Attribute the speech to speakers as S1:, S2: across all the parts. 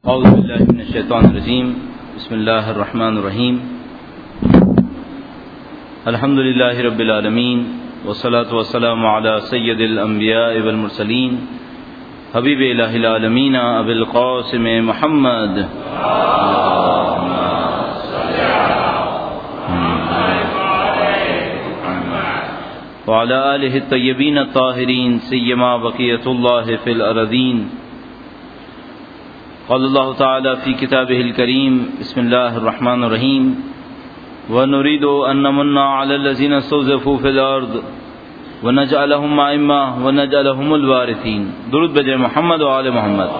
S1: اعوذ باللہ من الشیطان الرجیم بسم اللہ الرحمن الرحیم الحمد للہ رب العالمین والصلاة والسلام علی سید الانبیاء والمرسلین حبیب الہ العالمین ابی القاسم محمد وعلى آلہ الطیبین الطاہرین سیما بقیۃ اللہ فی الارضین. قال اللہ تعالی فی کتابہ الکریم بسم اللہ الرحمن الرحیم ونريد أن نمن على الذين استضعفوا في الأرض ونجعلهم أئمة ونجعلهم الوارثين. درود بجائے محمد و آل محمد.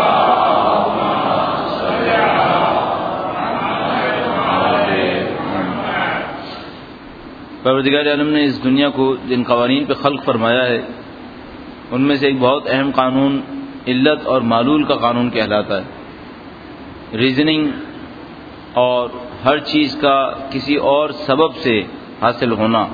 S1: پروردگار عالم نے اس دنیا کو جن قوانین پہ خلق فرمایا ہے ان میں سے ایک بہت اہم قانون علت اور معلول کا قانون کہلاتا ہے. ریزننگ اور ہر چیز کا کسی اور سبب سے حاصل ہونا.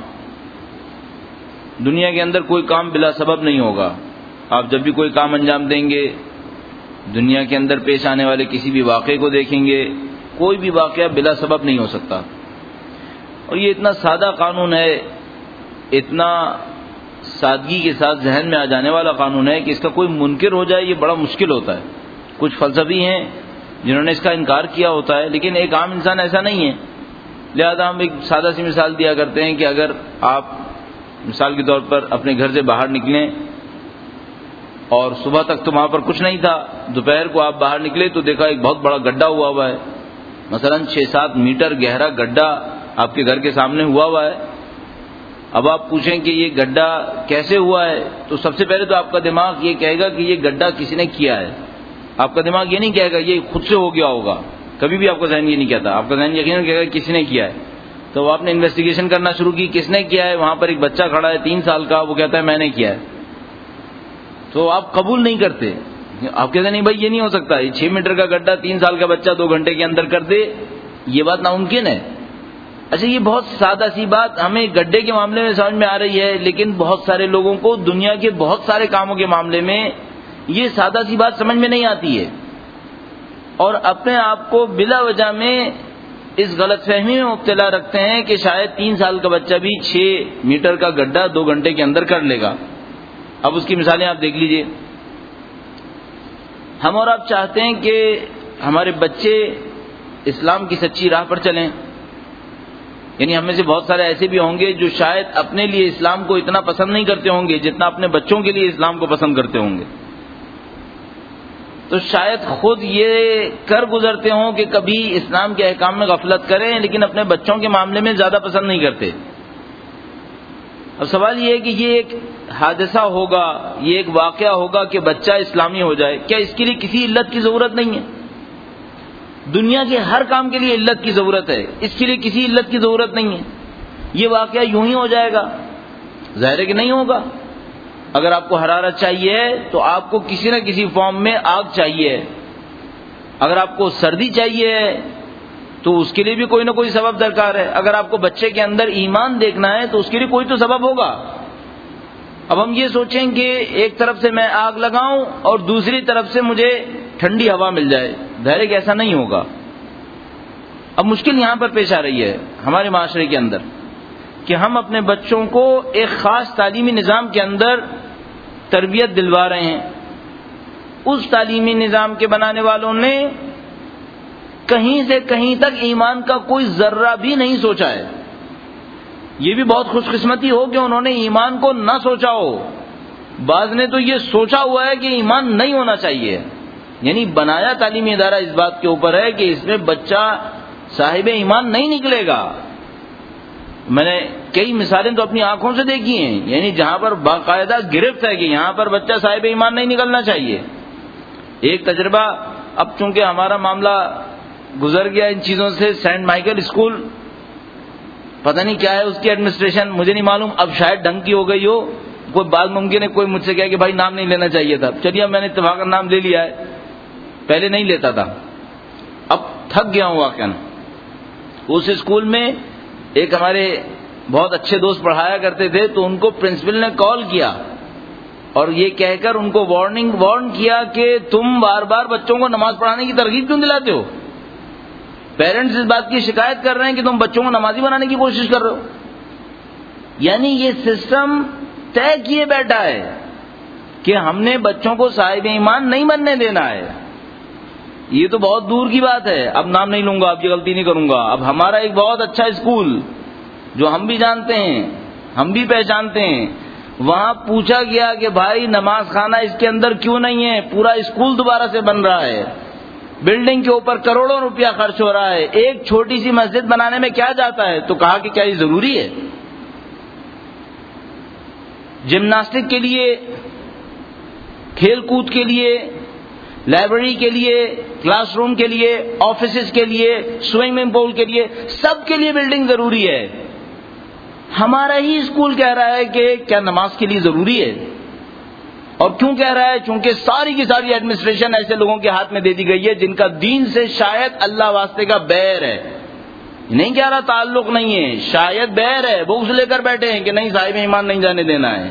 S1: دنیا کے اندر کوئی کام بلا سبب نہیں ہوگا. آپ جب بھی کوئی کام انجام دیں گے دنیا کے اندر پیش آنے والے کسی بھی واقعے کو دیکھیں گے, کوئی بھی واقعہ بلا سبب نہیں ہو سکتا. اور یہ اتنا سادہ قانون ہے, اتنا سادگی کے ساتھ ذہن میں آ جانے والا قانون ہے کہ اس کا کوئی منکر ہو جائے یہ بڑا مشکل ہوتا ہے. کچھ فلسفی ہیں جنہوں نے اس کا انکار کیا ہوتا ہے, لیکن ایک عام انسان ایسا نہیں ہے. لہذا ہم ایک سادہ سی مثال دیا کرتے ہیں کہ اگر آپ مثال کے طور پر اپنے گھر سے باہر نکلیں اور صبح تک تو وہاں پر کچھ نہیں تھا, دوپہر کو آپ باہر نکلے تو دیکھا ایک بہت بڑا گڈھا ہوا ہے, مثلا 6-7 میٹر گہرا گڈھا آپ کے گھر کے سامنے ہوا ہے. اب آپ پوچھیں کہ یہ گڈھا کیسے ہوا ہے تو سب سے پہلے تو آپ کا دماغ یہ کہے گا کہ یہ گڈھا کسی نے کیا ہے. آپ کا دماغ یہ نہیں کہے گا یہ خود سے ہو گیا ہوگا, کبھی بھی آپ کا ذہن یہ نہیں کہتا. آپ کا ذہن یقیناً کہے گا کسی نے کیا ہے. تو آپ نے انویسٹیگیشن کرنا شروع کی, کس نے کیا ہے. وہاں پر ایک بچہ کھڑا ہے 3 سال کا, وہ کہتا ہے میں نے کیا ہے. تو آپ قبول نہیں کرتے, آپ کہتے ہیں نہیں بھائی یہ نہیں ہو سکتا, یہ 6 میٹر کا گڈھا 3 سال کا بچہ 2 گھنٹے کے اندر کر دے, یہ بات ناممکن ہے. اچھا یہ بہت سادہ سی بات ہمیں گڈھے کے معاملے میں سمجھ میں آ رہی ہے, لیکن بہت سارے لوگوں کو دنیا کے بہت سارے کاموں کے معاملے میں یہ سادہ سی بات سمجھ میں نہیں آتی ہے, اور اپنے آپ کو بلا وجہ میں اس غلط فہمی میں مبتلا رکھتے ہیں کہ شاید 3 سال کا بچہ بھی 6 میٹر کا گڈھا 2 گھنٹے کے اندر کر لے گا. اب اس کی مثالیں آپ دیکھ لیجئے. ہم اور آپ چاہتے ہیں کہ ہمارے بچے اسلام کی سچی راہ پر چلیں, یعنی ہم میں سے بہت سارے ایسے بھی ہوں گے جو شاید اپنے لیے اسلام کو اتنا پسند نہیں کرتے ہوں گے جتنا اپنے بچوں کے لیے اسلام کو پسند کرتے ہوں گے. تو شاید خود یہ کر گزرتے ہوں کہ کبھی اسلام کے احکام میں غفلت کریں, لیکن اپنے بچوں کے معاملے میں زیادہ پسند نہیں کرتے. اب سوال یہ ہے کہ یہ ایک حادثہ ہوگا, یہ ایک واقعہ ہوگا کہ بچہ اسلامی ہو جائے, کیا اس کے لیے کسی علت کی ضرورت نہیں ہے؟ دنیا کے ہر کام کے لیے علت کی ضرورت ہے, اس کے لیے کسی علت کی ضرورت نہیں ہے. یہ واقعہ یوں ہی ہو جائے گا؟ ظاہر ہے کہ نہیں ہوگا. اگر آپ کو حرارت چاہیے تو آپ کو کسی نہ کسی فارم میں آگ چاہیے. اگر آپ کو سردی چاہیے تو اس کے لیے بھی کوئی نہ کوئی سبب درکار ہے. اگر آپ کو بچے کے اندر ایمان دیکھنا ہے تو اس کے لیے کوئی تو سبب ہوگا. اب ہم یہ سوچیں کہ ایک طرف سے میں آگ لگاؤں اور دوسری طرف سے مجھے ٹھنڈی ہوا مل جائے, ظاہر ہے کہ ایسا نہیں ہوگا. اب مشکل یہاں پر پیش آ رہی ہے ہمارے معاشرے کے اندر کہ ہم اپنے بچوں کو ایک خاص تعلیمی نظام کے اندر تربیت دلوا رہے ہیں. اس تعلیمی نظام کے بنانے والوں نے کہیں سے کہیں تک ایمان کا کوئی ذرہ بھی نہیں سوچا ہے. یہ بھی بہت خوش قسمتی ہو کہ انہوں نے ایمان کو نہ سوچا ہو. بعض نے تو یہ سوچا ہوا ہے کہ ایمان نہیں ہونا چاہیے, یعنی بنایا تعلیمی ادارہ اس بات کے اوپر ہے کہ اس میں بچہ صاحب ایمان نہیں نکلے گا. میں نے کئی مثالیں تو اپنی آنکھوں سے دیکھی ہیں, یعنی جہاں پر باقاعدہ گرفت ہے کہ یہاں پر بچہ صاحب ایمان نہیں نکلنا چاہیے. ایک تجربہ, اب چونکہ ہمارا معاملہ گزر گیا ان چیزوں سے, سینٹ مائیکل اسکول پتہ نہیں کیا ہے اس کی ایڈمنسٹریشن, مجھے نہیں معلوم, اب شاید ڈھنگ کی ہو گئی ہو. کوئی بات ممکن ہے کوئی مجھ سے کہے کہ بھائی نام نہیں لینا چاہیے تھا, چلیے اب میں نے اتفاق نام لے لیا ہے, پہلے نہیں لیتا تھا, اب تھک گیا ہوں واقعا. اس اسکول میں ایک ہمارے بہت اچھے دوست پڑھایا کرتے تھے, تو ان کو پرنسپل نے کال کیا اور یہ کہہ کر ان کو وارن کیا کہ تم بار بار بچوں کو نماز پڑھانے کی ترغیب کیوں دلاتے ہو؟ پیرنٹس اس بات کی شکایت کر رہے ہیں کہ تم بچوں کو نمازی بنانے کی کوشش کر رہے ہو. یعنی یہ سسٹم طے کیے بیٹھا ہے کہ ہم نے بچوں کو صاحب ایمان نہیں بننے دینا ہے. یہ تو بہت دور کی بات ہے، اب نام نہیں لوں گا، اب یہ غلطی نہیں کروں گا. اب ہمارا ایک بہت اچھا اسکول جو ہم بھی جانتے ہیں، ہم بھی پہچانتے ہیں، وہاں پوچھا گیا کہ بھائی نماز خانہ اس کے اندر کیوں نہیں ہے؟ پورا اسکول دوبارہ سے بن رہا ہے، بلڈنگ کے اوپر کروڑوں روپیہ خرچ ہو رہا ہے، ایک چھوٹی سی مسجد بنانے میں کیا جاتا ہے؟ تو کہا کہ کیا یہ ضروری ہے؟ جمناسٹک کے لیے، کھیل کود کے لیے، لائبریری کے لیے، کلاس روم کے لیے، آفیسز کے لیے، سوئمنگ پول کے لیے، سب کے لیے بلڈنگ ضروری ہے. ہمارا ہی اسکول کہہ رہا ہے کہ کیا نماز کے لیے ضروری ہے؟ اور کیوں کہہ رہا ہے؟ چونکہ ساری کی ساری ایڈمنسٹریشن ایسے لوگوں کے ہاتھ میں دے دی گئی ہے جن کا دین سے شاید اللہ واسطے کا بیر ہے. نہیں کہہ رہا تعلق نہیں ہے، شاید بیر ہے، بغض لے کر بیٹھے ہیں کہ نہیں صاحب ایمان نہیں جانے دینا ہے.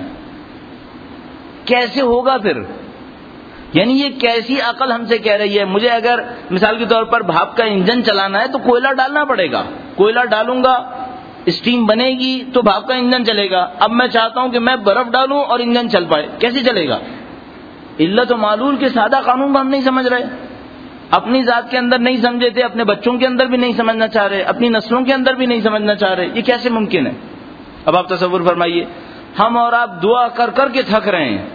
S1: کیسے ہوگا پھر؟ یعنی یہ کیسی عقل ہم سے کہہ رہی ہے؟ مجھے اگر مثال کے طور پر بھاپ کا انجن چلانا ہے تو کوئلہ ڈالنا پڑے گا، کوئلہ ڈالوں گا، اسٹیم بنے گی تو بھاپ کا انجن چلے گا. اب میں چاہتا ہوں کہ میں برف ڈالوں اور انجن چل پائے، کیسے چلے گا؟ علت و معلول کے سادہ قانون کو ہم نہیں سمجھ رہے، اپنی ذات کے اندر نہیں سمجھے تھے، اپنے بچوں کے اندر بھی نہیں سمجھنا چاہ رہے، اپنی نسلوں کے اندر بھی نہیں سمجھنا چاہ رہے. یہ کیسے ممکن ہے؟ اب آپ تصور فرمائیے، ہم اور آپ دعا کر کر کے تھک رہے ہیں.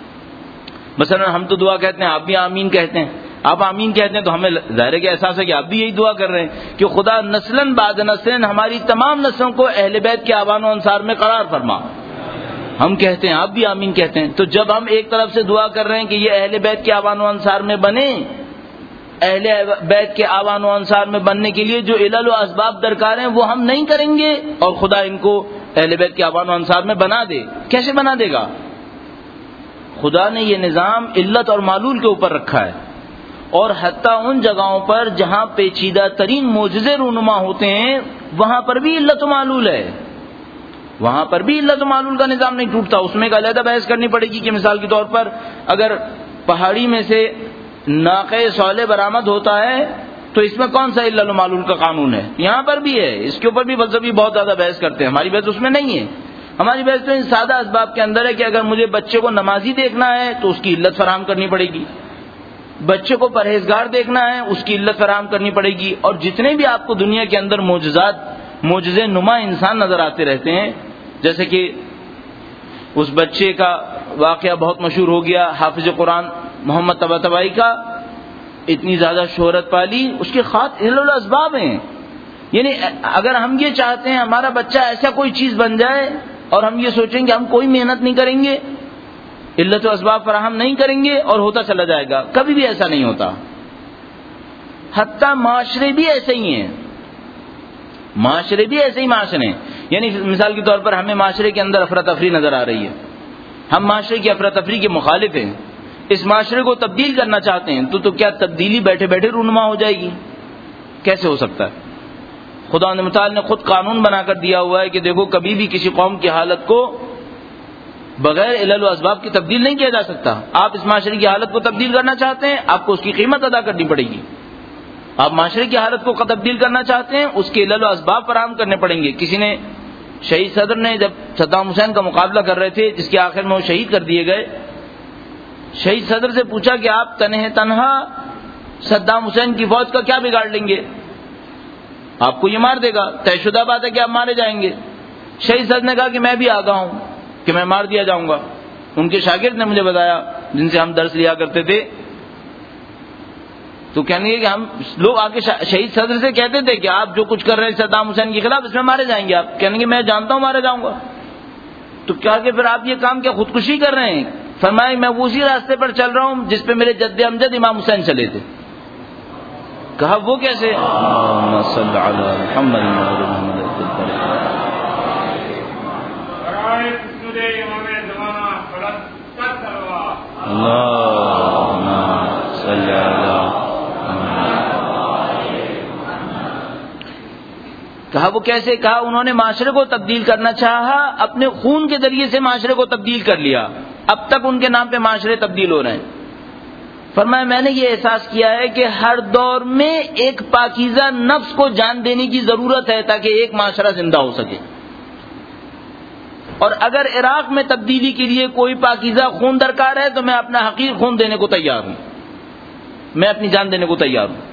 S1: مثلا ہم تو دعا کہتے ہیں، آپ بھی آمین کہتے ہیں. آپ آمین کہتے ہیں تو ہمیں ظاہر ہے کہ احساس ہے کہ آپ بھی یہی دعا کر رہے ہیں کہ خدا نسلاً بعد نسلاً ہماری تمام نسلوں کو اہل بیت کے آبان و انصار میں قرار فرما. ہم کہتے ہیں، آپ بھی آمین کہتے ہیں. تو جب ہم ایک طرف سے دعا کر رہے ہیں کہ یہ اہل بیت کے آبان و انصار میں بنے، اہل بیت کے آبان و انصار میں بننے کے لیے جو علل و اسباب درکار ہیں وہ ہم نہیں کریں گے، اور خدا ان کو اہل بیت کے آبان و انصار میں بنا دے. کیسے بنا دے گا؟ خدا نے یہ نظام علت اور معلول کے اوپر رکھا ہے، اور حتیٰ ان جگہوں پر جہاں پیچیدہ ترین معجزے رونما ہوتے ہیں وہاں پر بھی علت و معلول ہے، وہاں پر بھی علت و معلول کا نظام نہیں ٹوٹتا. اس میں ایک علیحدہ بحث کرنی پڑے گی کہ مثال کے طور پر اگر پہاڑی میں سے ناقہ صالح برآمد ہوتا ہے تو اس میں کون سا علت و معلول کا قانون ہے؟ یہاں پر بھی ہے. اس کے اوپر بھی فلسفی بہت زیادہ بحث کرتے ہیں. ہماری بحث اس میں نہیں ہے. ہماری بحث تو ان سادہ اسباب کے اندر ہے کہ اگر مجھے بچے کو نمازی دیکھنا ہے تو اس کی علت فراہم کرنی پڑے گی، بچے کو پرہیزگار دیکھنا ہے اس کی علت فراہم کرنی پڑے گی. اور جتنے بھی آپ کو دنیا کے اندر معجزے نما انسان نظر آتے رہتے ہیں، جیسے کہ اس بچے کا واقعہ بہت مشہور ہو گیا، حافظ قرآن محمد طباطبائی کا، اتنی زیادہ شہرت پالی، اس کے خاص علل و اسباب ہیں. یعنی اگر ہم یہ چاہتے ہیں ہمارا بچہ ایسا کوئی چیز بن جائے اور ہم یہ سوچیں کہ ہم کوئی محنت نہیں کریں گے، علت و اسباب فراہم نہیں کریں گے اور ہوتا چلا جائے گا، کبھی بھی ایسا نہیں ہوتا. حتیٰ معاشرے بھی ایسے ہی ہیں، معاشرے بھی ایسے ہی معاشرے ہیں. یعنی مثال کے طور پر ہمیں معاشرے کے اندر افراتفری نظر آ رہی ہے، ہم معاشرے کی افراتفری کے مخالف ہیں، اس معاشرے کو تبدیل کرنا چاہتے ہیں، تو کیا تبدیلی بیٹھے بیٹھے رونما ہو جائے گی؟ کیسے ہو سکتا ہے؟ خدا متعال نے خود قانون بنا کر دیا ہوا ہے کہ دیکھو کبھی بھی کسی قوم کی حالت کو بغیر علل و اسباب کی تبدیل نہیں کیا جا سکتا. آپ اس معاشرے کی حالت کو تبدیل کرنا چاہتے ہیں، آپ کو اس کی قیمت ادا کرنی پڑے گی. آپ معاشرے کی حالت کو تبدیل کرنا چاہتے ہیں، اس کے علل و اسباب فراہم کرنے پڑیں گے. کسی نے، شہید صدر نے جب صدام حسین کا مقابلہ کر رہے تھے جس کے آخر میں وہ شہید کر دیے گئے، شہید صدر سے پوچھا کہ آپ تنہا صدام حسین کی فوج کا کیا بگاڑ لیں گے؟ آپ کو یہ مار دے گا، طے شدہ بات ہے کہ آپ مارے جائیں گے. شہید صدر نے کہا کہ میں بھی آگاہ ہوں کہ میں مار دیا جاؤں گا. ان کے شاگرد نے مجھے بتایا جن سے ہم درس لیا کرتے تھے، تو کہنے لگے کہ ہم لوگ آ کے شہید صدر سے کہتے تھے کہ آپ جو کچھ کر رہے ہیں صدام حسین کے خلاف اس میں مارے جائیں گے. آپ کہنے لگے میں جانتا ہوں مارے جاؤں گا. تو کیا کہ پھر آپ یہ کام کیا خودکشی کر رہے ہیں؟ فرمایا میں اسی راستے پر چل رہا ہوں جس پہ میرے جد امجد امام حسین چلے تھے. کہا وہ کیسے؟ صلی علی محمد کہا وہ کیسے؟ کہا انہوں نے معاشرے کو تبدیل کرنا چاہا، اپنے خون کے ذریعے سے معاشرے کو تبدیل کر لیا. اب تک ان کے نام پہ معاشرے تبدیل ہو رہے ہیں. فرمایا میں نے یہ احساس کیا ہے کہ ہر دور میں ایک پاکیزہ نفس کو جان دینے کی ضرورت ہے تاکہ ایک معاشرہ زندہ ہو سکے. اور اگر عراق میں تبدیلی کے لیے کوئی پاکیزہ خون درکار ہے تو میں اپنا حقیر خون دینے کو تیار ہوں, میں اپنی جان دینے کو تیار ہوں.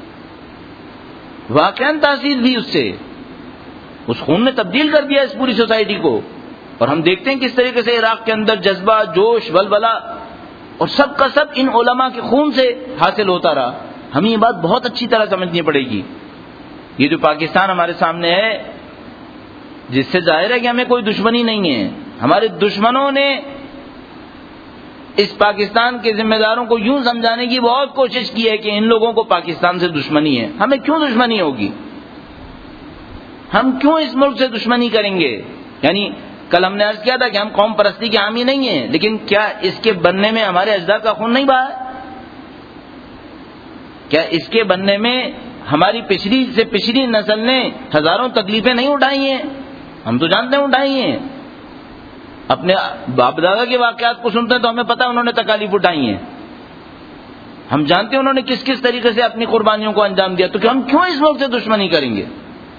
S1: واقعاً تاثیر بھی اس سے, اس خون نے تبدیل کر دیا اس پوری سوسائٹی کو. اور ہم دیکھتے ہیں کس طریقے سے عراق کے اندر جذبہ, جوش, ولولہ اور سب کا سب ان علماء کے خون سے حاصل ہوتا رہا. ہمیں یہ بات بہت اچھی طرح سمجھنی پڑے گی. یہ جو پاکستان ہمارے سامنے ہے, جس سے ظاہر ہے کہ ہمیں کوئی دشمنی نہیں ہے, ہمارے دشمنوں نے اس پاکستان کے ذمہ داروں کو یوں سمجھانے کی بہت کوشش کی ہے کہ ان لوگوں کو پاکستان سے دشمنی ہے. ہمیں کیوں دشمنی ہوگی؟ ہم کیوں اس ملک سے دشمنی کریں گے؟ یعنی کل ہم نے عرض کیا تھا کہ ہم قوم پرستی کے حامی نہیں ہیں, لیکن کیا اس کے بننے میں ہمارے اجداد کا خون نہیں بہا ہے؟ کیا اس کے بننے میں ہماری پچھلی سے پچھلی نسل نے ہزاروں تکلیفیں نہیں اٹھائی ہیں؟ ہم تو جانتے ہیں اٹھائی ہیں. اپنے باپ دادا کے واقعات کو سنتے ہیں تو ہمیں پتہ ہے انہوں نے تکالیف اٹھائی ہیں. ہم جانتے ہیں انہوں نے کس کس طریقے سے اپنی قربانیوں کو انجام دیا. تو کہ ہم کیوں اس ملک سے دشمنی کریں گے؟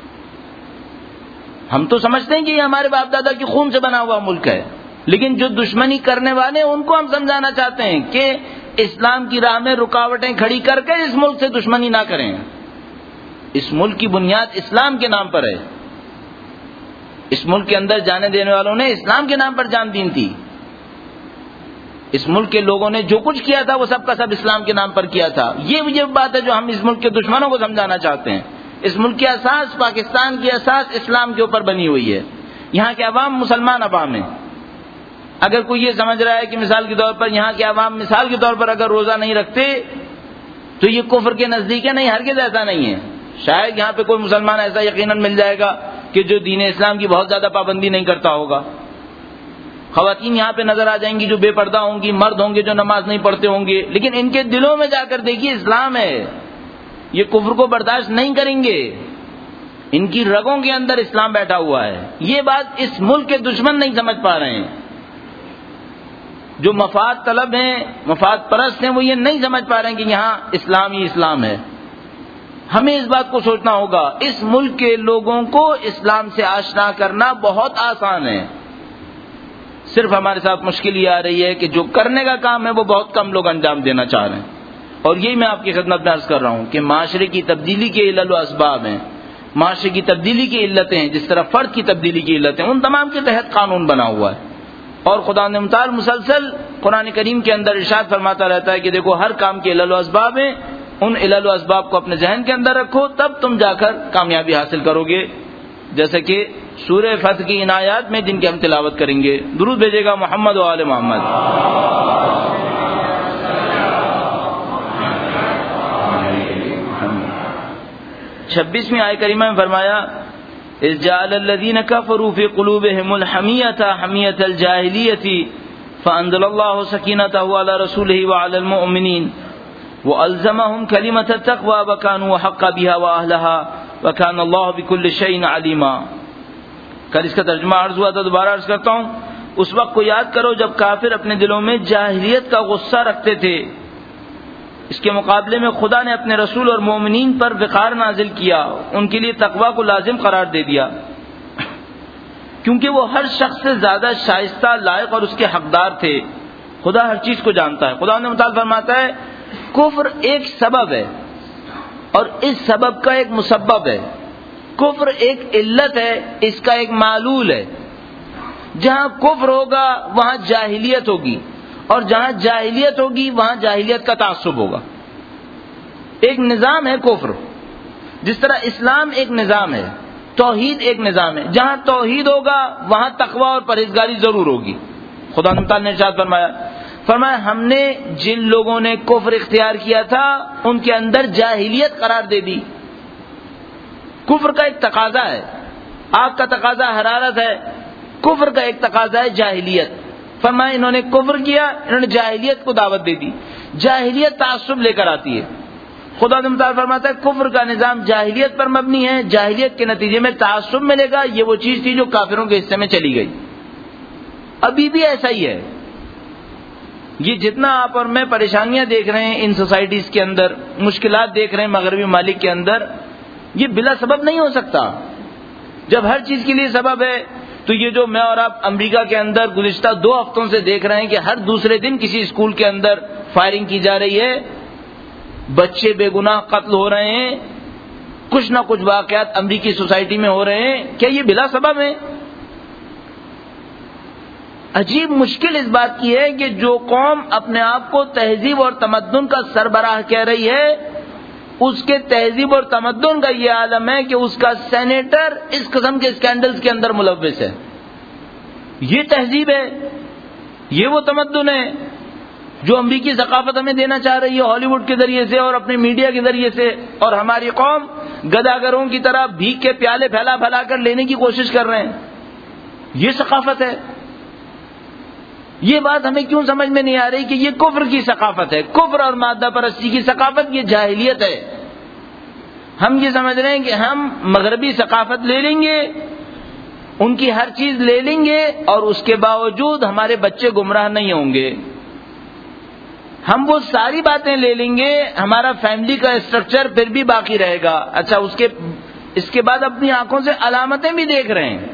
S1: ہم تو سمجھتے ہیں کہ یہ ہمارے باپ دادا کی خون سے بنا ہوا ملک ہے, لیکن جو دشمنی کرنے والے ان کو ہم سمجھانا چاہتے ہیں کہ اسلام کی راہ میں رکاوٹیں کھڑی کر کے اس ملک سے دشمنی نہ کریں. اس ملک کی بنیاد اسلام کے نام پر ہے. اس ملک کے اندر جانے دینے والوں نے اسلام کے نام پر جان دین تھی. اس ملک کے لوگوں نے جو کچھ کیا تھا وہ سب کا سب اسلام کے نام پر کیا تھا. یہ بات ہے جو ہم اس ملک کے دشمنوں کو سمجھانا چاہتے ہیں. اس ملک کی اساس, پاکستان کی اساس اسلام کے اوپر بنی ہوئی ہے. یہاں کے عوام مسلمان عوام ہیں. اگر کوئی یہ سمجھ رہا ہے کہ مثال کے طور پر یہاں کے عوام مثال کے طور پر اگر روزہ نہیں رکھتے تو یہ کفر کے نزدیک ہے, نہیں, ہرگز ایسا نہیں ہے. شاید یہاں پہ کوئی مسلمان ایسا یقیناً مل جائے گا کہ جو دین اسلام کی بہت زیادہ پابندی نہیں کرتا ہوگا. خواتین یہاں پہ نظر آ جائیں گی جو بے پردہ ہوں گی, مرد ہوں گے جو نماز نہیں پڑھتے ہوں گے, لیکن ان کے دلوں میں جا کر دیکھیے اسلام ہے. یہ کفر کو برداشت نہیں کریں گے. ان کی رگوں کے اندر اسلام بیٹھا ہوا ہے. یہ بات اس ملک کے دشمن نہیں سمجھ پا رہے ہیں. جو مفاد طلب ہیں, مفاد پرست ہیں, وہ یہ نہیں سمجھ پا رہے ہیں کہ یہاں اسلام ہی اسلام ہے. ہمیں اس بات کو سوچنا ہوگا. اس ملک کے لوگوں کو اسلام سے آشنا کرنا بہت آسان ہے. صرف ہمارے ساتھ مشکل یہ آ رہی ہے کہ جو کرنے کا کام ہے وہ بہت کم لوگ انجام دینا چاہ رہے ہیں. اور یہی میں آپ کی خدمت میں عرض کر رہا ہوں کہ معاشرے کی تبدیلی کے علل و اسباب ہیں, معاشرے کی تبدیلی کی علتیں ہیں, جس طرح فرد کی تبدیلی کی علتیں, ان تمام کے تحت قانون بنا ہوا ہے. اور خدا نے متعال مسلسل قرآن کریم کے اندر ارشاد فرماتا رہتا ہے کہ دیکھو ہر کام کے علل و اسباب ہیں, ان علل و اسباب کو اپنے ذہن کے اندر رکھو, تب تم جا کر کامیابی حاصل کرو گے. جیسے کہ سورہ فتح کی ان آیات میں جن کی ہم تلاوت کریں گے. درود بھیجے گا محمد و آل محمد. 26ویں آیت کریمہ میں فرمایا اذ جعل الذين كفروا في قلوبهم الحمية حمية الجاهلية فأنزل الله سكينته على رسوله وعلى المؤمنين وألزمهم كلمة التقوى وكانوا حقا بها وأهلها وكان الله بكل شيء عليما. کل اس کا ترجمہ عرض ہوا تھا, دوبارہ عرض کرتا ہوں. اس وقت کو یاد کرو جب کافر اپنے دلوں میں جاہلیت کا غصہ رکھتے تھے. اس کے مقابلے میں خدا نے اپنے رسول اور مومنین پر وقار نازل کیا, ان کے لیے تقوی کو لازم قرار دے دیا, کیونکہ وہ ہر شخص سے زیادہ شائستہ, لائق اور اس کے حقدار تھے. خدا ہر چیز کو جانتا ہے. خدا نے متعال فرماتا ہے کفر ایک سبب ہے اور اس سبب کا ایک مسبب ہے. کفر ایک علت ہے, اس کا ایک معلول ہے. جہاں کفر ہوگا وہاں جاہلیت ہوگی, اور جہاں جاہلیت ہوگی وہاں جاہلیت کا تعصب ہوگا. ایک نظام ہے کفر, جس طرح اسلام ایک نظام ہے, توحید ایک نظام ہے. جہاں توحید ہوگا وہاں تقوی اور پرہیزگاری ضرور ہوگی. خدا تعالیٰ نے ارشاد فرمایا ہم نے جن لوگوں نے کفر اختیار کیا تھا ان کے اندر جاہلیت قرار دے دی. کفر کا ایک تقاضا ہے, آگ کا تقاضا حرارت ہے, کفر کا ایک تقاضا ہے جاہلیت. فرمایا انہوں نے کفر کیا, انہوں نے جاہلیت کو دعوت دے دی. جاہلیت تعصب لے کر آتی ہے. خدا نے متعال فرماتا ہے کفر کا نظام جاہلیت پر مبنی ہے, جاہلیت کے نتیجے میں تعصب ملے گا. یہ وہ چیز تھی جو کافروں کے حصے میں چلی گئی. ابھی بھی ایسا ہی ہے. یہ جتنا آپ اور میں پریشانیاں دیکھ رہے ہیں ان سوسائٹیز کے اندر، مشکلات دیکھ رہے ہیں مغربی ممالک کے اندر، یہ بلا سبب نہیں ہو سکتا. جب ہر چیز کے لیے سبب ہے تو یہ جو میں اور آپ امریکہ کے اندر گزشتہ 2 ہفتوں سے دیکھ رہے ہیں کہ ہر دوسرے دن کسی اسکول کے اندر فائرنگ کی جا رہی ہے، بچے بے گناہ قتل ہو رہے ہیں، کچھ نہ کچھ واقعات امریکی سوسائٹی میں ہو رہے ہیں، کیا یہ بلا سبب ہے؟ عجیب مشکل اس بات کی ہے کہ جو قوم اپنے آپ کو تہذیب اور تمدن کا سربراہ کہہ رہی ہے، اس کے تہذیب اور تمدن کا یہ عالم ہے کہ اس کا سینیٹر اس قسم کے اسکینڈلز کے اندر ملوث ہے. یہ تہذیب ہے، یہ وہ تمدن ہے جو امریکی ثقافت ہمیں دینا چاہ رہی ہے ہالی ووڈ کے ذریعے سے اور اپنے میڈیا کے ذریعے سے، اور ہماری قوم گداگروں کی طرح بھیک کے پیالے پھیلا پھیلا کر لینے کی کوشش کر رہے ہیں. یہ ثقافت ہے. یہ بات ہمیں کیوں سمجھ میں نہیں آ رہی کہ یہ کفر کی ثقافت ہے، کفر اور مادہ پرستی کی ثقافت، یہ جاہلیت ہے. ہم یہ سمجھ رہے ہیں کہ ہم مغربی ثقافت لے لیں گے، ان کی ہر چیز لے لیں گے، اور اس کے باوجود ہمارے بچے گمراہ نہیں ہوں گے. ہم وہ ساری باتیں لے لیں گے، ہمارا فیملی کا اسٹرکچر پھر بھی باقی رہے گا. اچھا، اس کے بعد اپنی آنکھوں سے علامتیں بھی دیکھ رہے ہیں.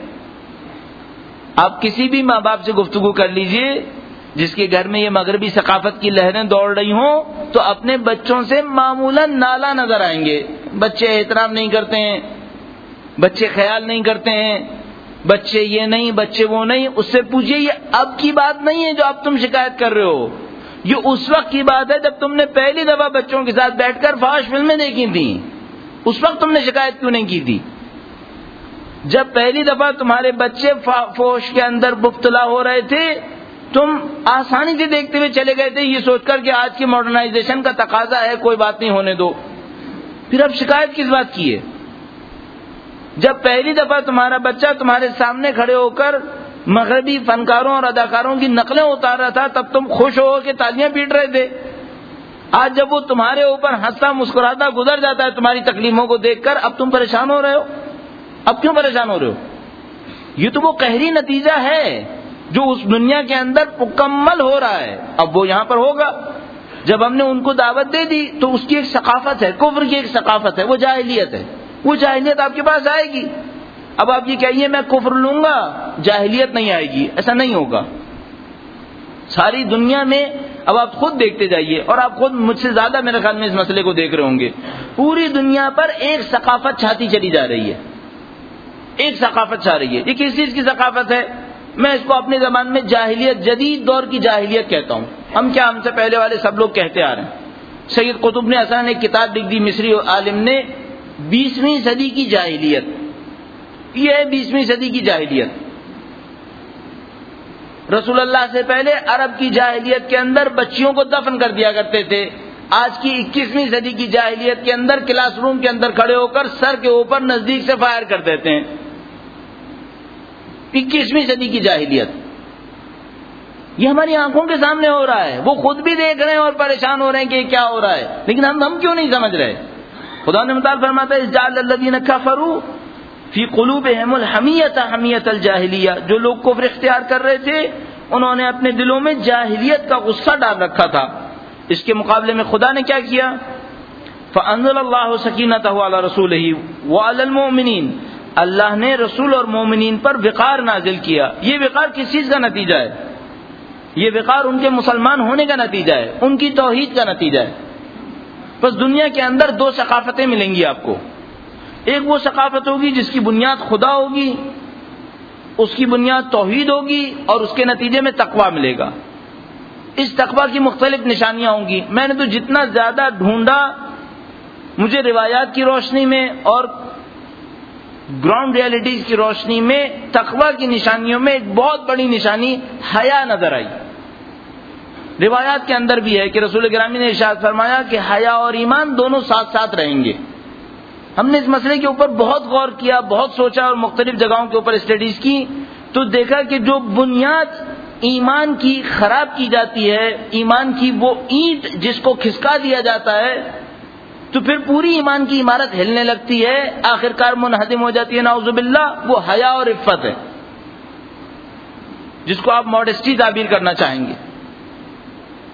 S1: آپ کسی بھی ماں باپ سے گفتگو کر لیجئے جس کے گھر میں یہ مغربی ثقافت کی لہریں دوڑ رہی ہوں، تو اپنے بچوں سے معمولاً نالا نظر آئیں گے. بچے احترام نہیں کرتے ہیں، بچے خیال نہیں کرتے ہیں، بچے یہ نہیں، بچے وہ نہیں. اس سے پوچھئے یہ اب کی بات نہیں ہے جو اب تم شکایت کر رہے ہو، یہ اس وقت کی بات ہے جب تم نے پہلی دفعہ بچوں کے ساتھ بیٹھ کر فحش فلمیں دیکھی تھیں. اس وقت تم نے شکایت کیوں نہیں کی تھی؟ جب پہلی دفعہ تمہارے بچے فحش کے اندر مبتلا ہو رہے تھے، تم آسانی سے دیکھتے ہوئے چلے گئے تھے یہ سوچ کر کہ آج کی ماڈرنائزیشن کا تقاضا ہے، کوئی بات نہیں، ہونے دو. پھر اب شکایت کس بات کی ہے؟ جب پہلی دفعہ تمہارا بچہ تمہارے سامنے کھڑے ہو کر مغربی فنکاروں اور اداکاروں کی نقلیں اتار رہا تھا، تب تم خوش ہو کے تالیاں پیٹ رہے تھے. آج جب وہ تمہارے اوپر ہنستا مسکراتا گزر جاتا ہے تمہاری تکلیفوں کو دیکھ کر، اب تم پریشان ہو رہے ہو. اب کیوں پریشان ہو رہے ہو؟ یہ تو وہ قہری نتیجہ ہے جو اس دنیا کے اندر مکمل ہو رہا ہے، اب وہ یہاں پر ہوگا. جب ہم نے ان کو دعوت دے دی تو اس کی ایک ثقافت ہے، کفر کی ایک ثقافت ہے، وہ جاہلیت ہے. وہ جاہلیت آپ کے پاس آئے گی. اب آپ یہ کہیے میں کفر لوں گا، جاہلیت نہیں آئے گی، ایسا نہیں ہوگا. ساری دنیا میں اب آپ خود دیکھتے جائیے، اور آپ خود مجھ سے زیادہ میرے خیال میں اس مسئلے کو دیکھ رہے ہوں گے، پوری دنیا پر ایک ثقافت چھاتی چلی جا رہی ہے، ایک ثقافت چھا رہی ہے. یہ کس چیز کی ثقافت ہے؟ میں اس کو اپنی زبان میں جاہلیت، جدید دور کی جاہلیت کہتا ہوں. ہم کیا، ہم سے پہلے والے سب لوگ کہتے آ رہے ہیں. سید قطب نے اصلا ایک کتاب لکھ دی، مصری عالم نے، 20ویں صدی کی جاہلیت. یہ ہے 20ویں صدی کی جاہلیت. رسول اللہ سے پہلے عرب کی جاہلیت کے اندر بچیوں کو دفن کر دیا کرتے تھے. آج کی 21ویں صدی کی جاہلیت کے اندر کلاس روم کے اندر کھڑے ہو کر سر کے اوپر نزدیک سے فائر کر دیتے ہیں. 21ویں صدی کی جاہلیت یہ ہماری آنکھوں کے سامنے ہو رہا ہے. وہ خود بھی دیکھ رہے ہیں اور پریشان ہو رہے ہیں کہ کیا ہو رہا ہے، لیکن ہم کیوں نہیں سمجھ رہے؟ خدا نے مطالب فرماتا ہے اجعل الذین کفروا فی قلوبہم الحمیۃ حمیۃ الجاہلیہ. جو لوگ کفر اختیار کر رہے تھے انہوں نے اپنے دلوں میں جاہلیت کا غصہ ڈال رکھا تھا. اس کے مقابلے میں خدا نے کیا کیا؟ فانزل اللہ سکینتہ علی رسولہ وعلی المؤمنین. اللہ نے رسول اور مومنین پر وقار نازل کیا. یہ وقار کس چیز کا نتیجہ ہے؟ یہ وقار ان کے مسلمان ہونے کا نتیجہ ہے، ان کی توحید کا نتیجہ ہے. بس دنیا کے اندر 2 ثقافتیں ملیں گی آپ کو. ایک وہ ثقافت ہوگی جس کی بنیاد خدا ہوگی، اس کی بنیاد توحید ہوگی، اور اس کے نتیجے میں تقویٰ ملے گا. اس تقویٰ کی مختلف نشانیاں ہوں گی. میں نے تو جتنا زیادہ ڈھونڈا، مجھے روایات کی روشنی میں اور گراؤنڈ ریالٹیز کی روشنی میں تقویٰ کی نشانیوں میں ایک بہت بڑی نشانی حیا نظر آئی. روایات کے اندر بھی ہے کہ رسول گرامی نے ارشاد فرمایا کہ حیا اور ایمان دونوں ساتھ ساتھ رہیں گے. ہم نے اس مسئلے کے اوپر بہت غور کیا، بہت سوچا، اور مختلف جگہوں کے اوپر اسٹڈیز کی، تو دیکھا کہ جو بنیاد ایمان کی خراب کی جاتی ہے، ایمان کی وہ اینٹ جس کو کھسکا دیا جاتا ہے، تو پھر پوری ایمان کی عمارت ہلنے لگتی ہے، آخرکار منہدم ہو جاتی ہے. نعوذ باللہ. وہ حیا اور عفت ہے جس کو آپ ماڈسٹی تعبیر کرنا چاہیں گے.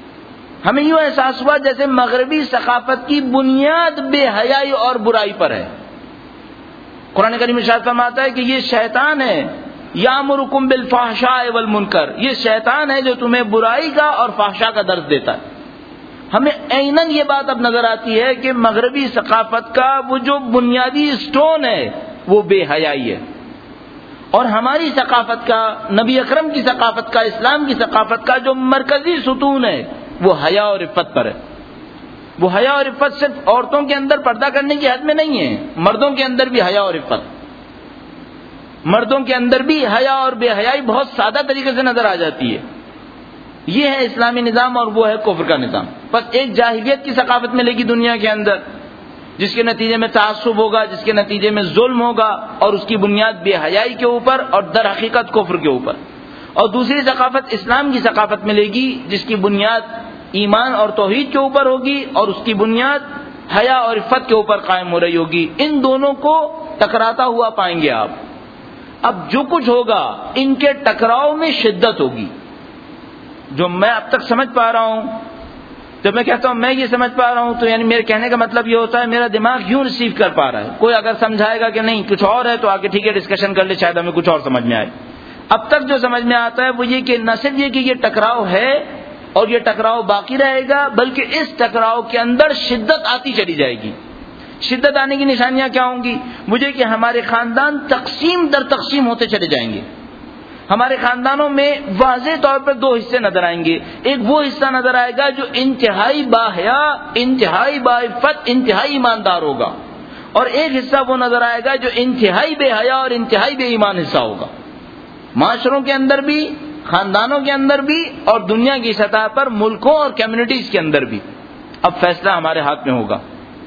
S1: ہمیں یوں احساس ہوا جیسے مغربی ثقافت کی بنیاد بے حیائی اور برائی پر ہے. قرآن کریم میں ارشاد فرماتا ہے کہ یہ شیطان ہے، یامرکم بالفحشاء والمنکر، یہ شیطان ہے جو تمہیں برائی کا اور فحشاء کا درس دیتا ہے. ہمیں عیناً یہ بات اب نظر آتی ہے کہ مغربی ثقافت کا وہ جو بنیادی اسٹون ہے وہ بے حیائی ہے، اور ہماری ثقافت کا، نبی اکرم کی ثقافت کا، اسلام کی ثقافت کا جو مرکزی ستون ہے وہ حیا اور عفت پر ہے. وہ حیا اور عفت صرف عورتوں کے اندر پردہ کرنے کی حد میں نہیں ہے، مردوں کے اندر بھی حیا اور عفت، مردوں کے اندر بھی حیا اور بے حیائی بہت سادہ طریقے سے نظر آ جاتی ہے. یہ ہے اسلامی نظام اور وہ ہے کفر کا نظام. بس ایک جاہلیت کی ثقافت ملے گی دنیا کے اندر، جس کے نتیجے میں تعصب ہوگا، جس کے نتیجے میں ظلم ہوگا، اور اس کی بنیاد بے حیائی کے اوپر اور در حقیقت کفر کے اوپر. اور دوسری ثقافت اسلام کی ثقافت ملے گی جس کی بنیاد ایمان اور توحید کے اوپر ہوگی اور اس کی بنیاد حیا اور عفت کے اوپر قائم ہو رہی ہوگی. ان دونوں کو ٹکراتا ہوا پائیں گے آپ. اب جو کچھ ہوگا ان کے ٹکراؤ میں شدت ہوگی. جو میں اب تک سمجھ پا رہا ہوں، جب میں کہتا ہوں میں یہ سمجھ پا رہا ہوں تو یعنی میرے کہنے کا مطلب یہ ہوتا ہے میرا دماغ یوں ریسیو کر پا رہا ہے. کوئی اگر سمجھائے گا کہ نہیں کچھ اور ہے تو آگے ٹھیک ہے ڈسکشن کر لے، شاید ہمیں کچھ اور سمجھ میں آئے. اب تک جو سمجھ میں آتا ہے وہ یہ کہ نہ صرف یہ کہ یہ ٹکراؤ ہے اور یہ ٹکراؤ باقی رہے گا، بلکہ اس ٹکراؤ کے اندر شدت آتی چلی جائے گی. شدت آنے کی نشانیاں کیا ہوں گی؟ مجھے کہ ہمارے خاندان تقسیم در تقسیم ہوتے چلے جائیں گے. ہمارے خاندانوں میں واضح طور پر دو حصے نظر آئیں گے. ایک وہ حصہ نظر آئے گا جو انتہائی باحیا، انتہائی باعفت، انتہائی ایماندار ہوگا، اور ایک حصہ وہ نظر آئے گا جو انتہائی بے حیا اور انتہائی بے ایمان حصہ ہوگا. معاشروں کے اندر بھی، خاندانوں کے اندر بھی، اور دنیا کی سطح پر ملکوں اور کمیونٹیز کے اندر بھی. اب فیصلہ ہمارے ہاتھ میں ہوگا.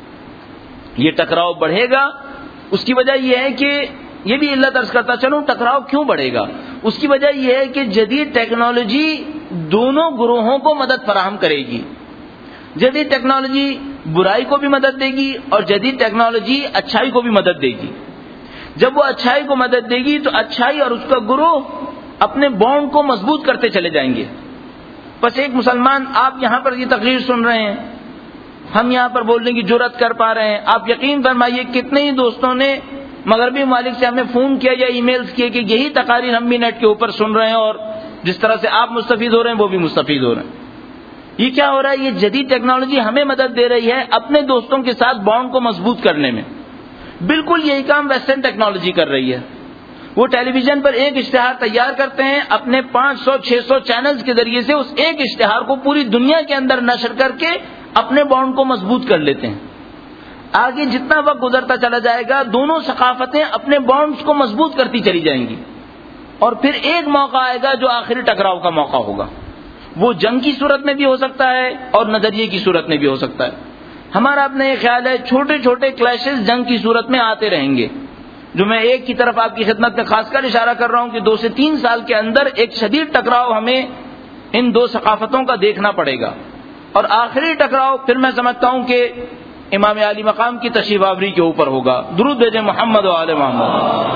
S1: یہ ٹکراؤ بڑھے گا. اس کی وجہ یہ ہے کہ یہ بھی علت عرض کرتا چلوں ٹکراؤ کیوں بڑھے گا. اس کی وجہ یہ ہے کہ جدید ٹیکنالوجی دونوں گروہوں کو مدد فراہم کرے گی. جدید ٹیکنالوجی برائی کو بھی مدد دے گی اور جدید ٹیکنالوجی اچھائی کو بھی مدد دے گی. جب وہ اچھائی کو مدد دے گی تو اچھائی اور اس کا گروہ اپنے بانڈ کو مضبوط کرتے چلے جائیں گے. بس ایک مسلمان، آپ یہاں پر یہ تقریر سن رہے ہیں، ہم یہاں پر بولنے کی جرأت کر پا رہے ہیں. آپ یقین فرمائیے کتنے ہی دوستوں نے مغربی ممالک سے ہمیں فون کیا یا ای میلز کیے کہ یہی تقاریر ہم بھی نیٹ کے اوپر سن رہے ہیں اور جس طرح سے آپ مستفید ہو رہے ہیں وہ بھی مستفید ہو رہے ہیں. یہ کیا ہو رہا ہے؟ یہ جدید ٹیکنالوجی ہمیں مدد دے رہی ہے اپنے دوستوں کے ساتھ بانڈ کو مضبوط کرنے میں. بالکل یہی کام ویسٹرن ٹیکنالوجی کر رہی ہے. وہ ٹیلی ویژن پر ایک اشتہار تیار کرتے ہیں، اپنے 500-600 چینلز کے ذریعے سے اس ایک اشتہار کو پوری دنیا کے اندر نشر کر کے اپنے بانڈ کو مضبوط کر لیتے ہیں. آگے جتنا وقت گزرتا چلا جائے گا دونوں ثقافتیں اپنے بانڈز کو مضبوط کرتی چلی جائیں گی، اور پھر ایک موقع آئے گا جو آخری ٹکراؤ کا موقع ہوگا. وہ جنگ کی صورت میں بھی ہو سکتا ہے اور نظریے کی صورت میں بھی ہو سکتا ہے. ہمارا اپنا یہ خیال ہے چھوٹے چھوٹے کلیشز جنگ کی صورت میں آتے رہیں گے. جو میں ایک کی طرف آپ کی خدمت میں خاص کر اشارہ کر رہا ہوں کہ 2 سے 3 سال کے اندر ایک شدید ٹکراؤ ہمیں ان دو ثقافتوں کا دیکھنا پڑے گا، اور آخری ٹکراؤ پھر میں سمجھتا ہوں کہ امام عالی مقام کی تشریف آوری کے اوپر ہوگا. درود بھیجیں محمد و آل محمد.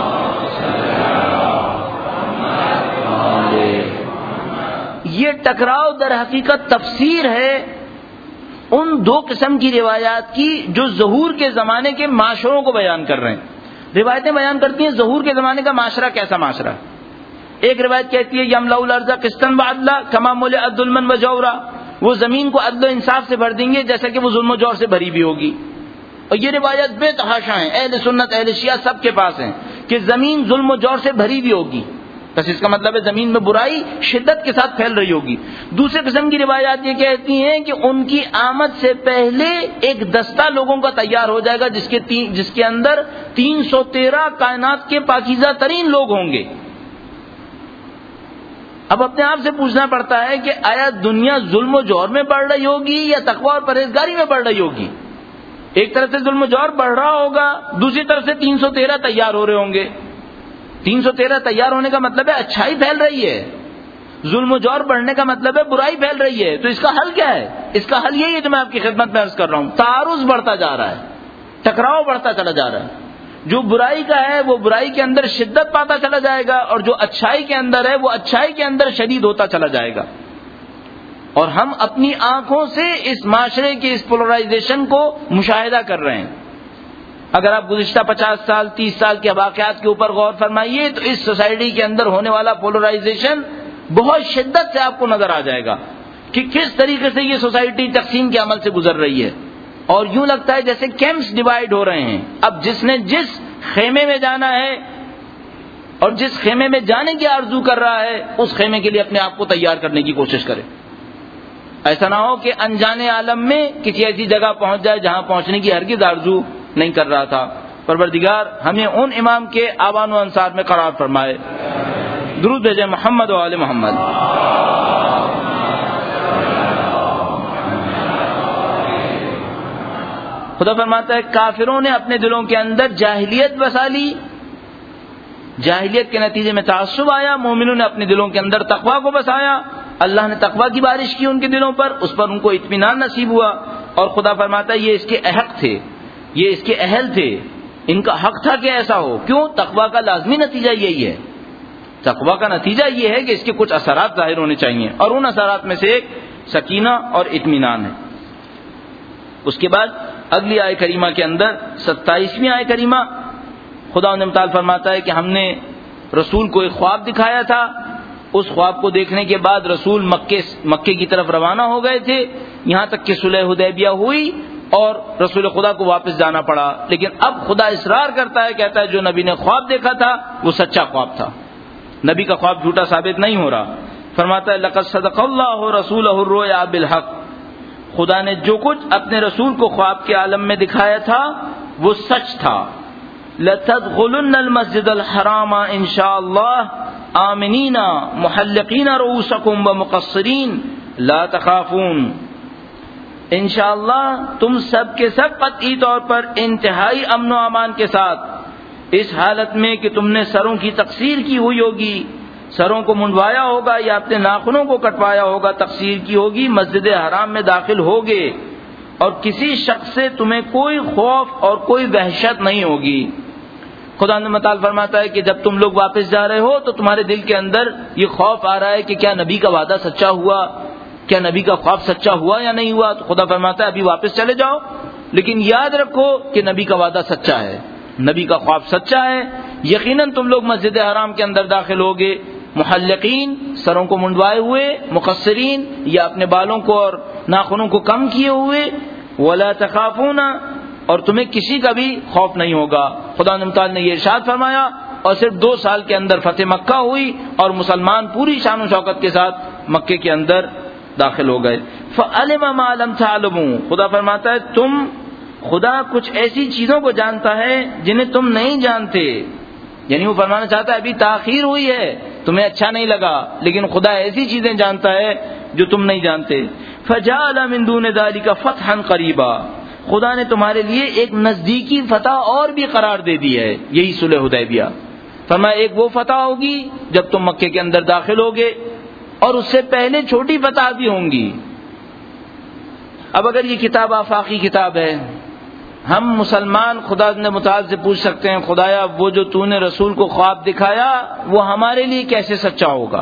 S1: یہ ٹکراؤ در حقیقت تفسیر ہے ان 2 قسم کی روایات کی جو ظہور کے زمانے کے معاشروں کو بیان کر رہے ہیں. روایتیں بیان کرتی ہیں ظہور کے زمانے کا معاشرہ کیسا معاشرہ. ایک روایت کہتی ہے یملأ الارض قسطا وعدلا کما ملئت ظلما وجورا، وہ زمین کو عدل و انصاف سے بھر دیں گے جیسا کہ وہ ظلم و جور سے بھری بھی ہوگی. اور یہ روایت بے تحاشا ہیں، اہل سنت اہل شیعہ سب کے پاس ہیں کہ زمین ظلم و جور سے بھری بھی ہوگی. بس اس کا مطلب ہے زمین میں برائی شدت کے ساتھ پھیل رہی ہوگی. دوسرے قسم کی روایات یہ کہتی ہیں کہ ان کی آمد سے پہلے ایک دستہ لوگوں کا تیار ہو جائے گا جس کے اندر 313 کائنات کے پاکیزہ ترین لوگ ہوں گے. اب اپنے آپ سے پوچھنا پڑتا ہے کہ آیا دنیا ظلم و جور میں بڑھ رہی ہوگی یا تقویٰ اور پرہیزگاری میں بڑھ رہی ہوگی؟ ایک طرف سے ظلم و جور بڑھ رہا ہوگا، دوسری طرف سے 313 تیار ہو رہے ہوں گے. 313 تیار ہونے کا مطلب ہے اچھائی پھیل رہی ہے، ظلم و جور بڑھنے کا مطلب ہے برائی پھیل رہی ہے. تو اس کا حل کیا ہے؟ اس کا حل یہی ہے جو میں آپ کی خدمت میں عرض کر رہا ہوں. تعارض بڑھتا جا رہا ہے، ٹکراؤ بڑھتا چلا جا رہا ہے. جو برائی کا ہے وہ برائی کے اندر شدت پاتا چلا جائے گا، اور جو اچھائی کے اندر ہے وہ اچھائی کے اندر شدید ہوتا چلا جائے گا. اور ہم اپنی آنکھوں سے اس معاشرے کی اس پولرائزیشن کو مشاہدہ کر رہے ہیں. اگر آپ گزشتہ 50 سال 30 سال کے واقعات کے اوپر غور فرمائیے تو اس سوسائٹی کے اندر ہونے والا پولرائزیشن بہت شدت سے آپ کو نظر آ جائے گا کہ کس طریقے سے یہ سوسائٹی تقسیم کے عمل سے گزر رہی ہے. اور یوں لگتا ہے جیسے کیمپس ڈیوائیڈ ہو رہے ہیں. اب جس نے جس خیمے میں جانا ہے اور جس خیمے میں جانے کی آرزو کر رہا ہے اس خیمے کے لیے اپنے آپ کو تیار کرنے کی کوشش کرے. ایسا نہ ہو کہ انجانے عالم میں کسی ایسی جگہ پہنچ جائے جہاں پہنچنے کی ہرگز آرزو نہیں کر رہا تھا. پروردگار ہمیں ان امام کے آبان و انصار میں قرار فرمائے. درود بھیجیں محمد و آل محمد. خدا فرماتا ہے کافروں نے اپنے دلوں کے اندر جاہلیت بسا لی، جاہلیت کے نتیجے میں تعصب آیا. مومنوں نے اپنے دلوں کے اندر تقویٰ کو بسایا، اللہ نے تقویٰ کی بارش کی ان کے دلوں پر، اس پر ان کو اطمینان نصیب ہوا. اور خدا فرماتا ہے یہ اس کے احق تھے، یہ اس کے اہل تھے، ان کا حق تھا کہ ایسا ہو. کیوں؟ تقویٰ کا لازمی نتیجہ یہی ہے. تقویٰ کا نتیجہ یہ ہے کہ اس کے کچھ اثرات ظاہر ہونے چاہیے، اور ان اثرات میں سے ایک سکینہ اور اطمینان ہے. اس کے بعد اگلی آیت کریمہ کے اندر 27ویں آیت کریمہ خدا تعالیٰ فرماتا ہے کہ ہم نے رسول کو ایک خواب دکھایا تھا. اس خواب کو دیکھنے کے بعد رسول مکے کی طرف روانہ ہو گئے تھے، یہاں تک کہ صلح حدیبیہ ہوئی اور رسول خدا کو واپس جانا پڑا. لیکن اب خدا اصرار کرتا ہے، کہتا ہے جو نبی نے خواب دیکھا تھا وہ سچا خواب تھا، نبی کا خواب جھوٹا ثابت نہیں ہو رہا. فرماتا ہے لقد صدق اللہ رسولہ الرؤیا بالحق، خدا نے جو کچھ اپنے رسول کو خواب کے عالم میں دکھایا تھا وہ سچ تھا. لَتَدْخُلُنَّ الْمَسْجِدَ الْحَرَامَ إِنْ شَاءَ اللَّهُ آمِنِينَ مُحَلِّقِينَ رُؤُوسَكُمْ وَمُقَصِّرِينَ لَا تَخَافُونَ. انشاءاللہ تم سب کے سب قطعی طور پر انتہائی امن و امان کے ساتھ، اس حالت میں کہ تم نے سروں کی تقصیر کی ہوئی ہوگی، سروں کو منڈوایا ہوگا یا اپنے ناخنوں کو کٹوایا ہوگا، تقصیر کی ہوگی، مسجد حرام میں داخل ہوگے اور کسی شخص سے تمہیں کوئی خوف اور کوئی وحشت نہیں ہوگی. خدا نے متعال فرماتا ہے کہ جب تم لوگ واپس جا رہے ہو تو تمہارے دل کے اندر یہ خوف آ رہا ہے کہ کیا نبی کا وعدہ سچا ہوا، کیا نبی کا خواب سچا ہوا یا نہیں ہوا. تو خدا فرماتا ہے ابھی واپس چلے جاؤ، لیکن یاد رکھو کہ نبی کا وعدہ سچا ہے، نبی کا خواب سچا ہے. یقیناً تم لوگ مسجد حرام کے اندر داخل ہوگے محلقین، سروں کو منڈوائے ہوئے، مقصرین یا اپنے بالوں کو اور ناخنوں کو کم کیے ہوئے، ولا تخافون، اور تمہیں کسی کا بھی خوف نہیں ہوگا. خدا تعالیٰ نے یہ ارشاد فرمایا اور صرف 2 سال کے اندر فتح مکہ ہوئی اور مسلمان پوری شان و شوکت کے ساتھ مکے کے اندر داخل ہو گئے. فعلم ما لم تعلموا، خدا فرماتا ہے خدا کچھ ایسی چیزوں کو جانتا ہے جنہیں تم نہیں جانتے. یعنی وہ فرمانا چاہتا ہے ابھی تاخیر ہوئی ہے، تمہیں اچھا نہیں لگا، لیکن خدا ایسی چیزیں جانتا ہے جو تم نہیں جانتے. فجعل من دون ذلك فتحا قریبا، خدا نے تمہارے لیے ایک نزدیکی فتح اور بھی قرار دے دی ہے، یہی صلح حدیبیہ. فرمایا ایک وہ فتح ہوگی جب تم مکے کے اندر داخل ہوگے، اور اس سے پہلے چھوٹی فتح بھی ہوں گی. اب اگر یہ کتاب آفاقی کتاب ہے، ہم مسلمان خدا نے متعال سے پوچھ سکتے ہیں خدایا وہ جو تو نے رسول کو خواب دکھایا وہ ہمارے لیے کیسے سچا ہوگا.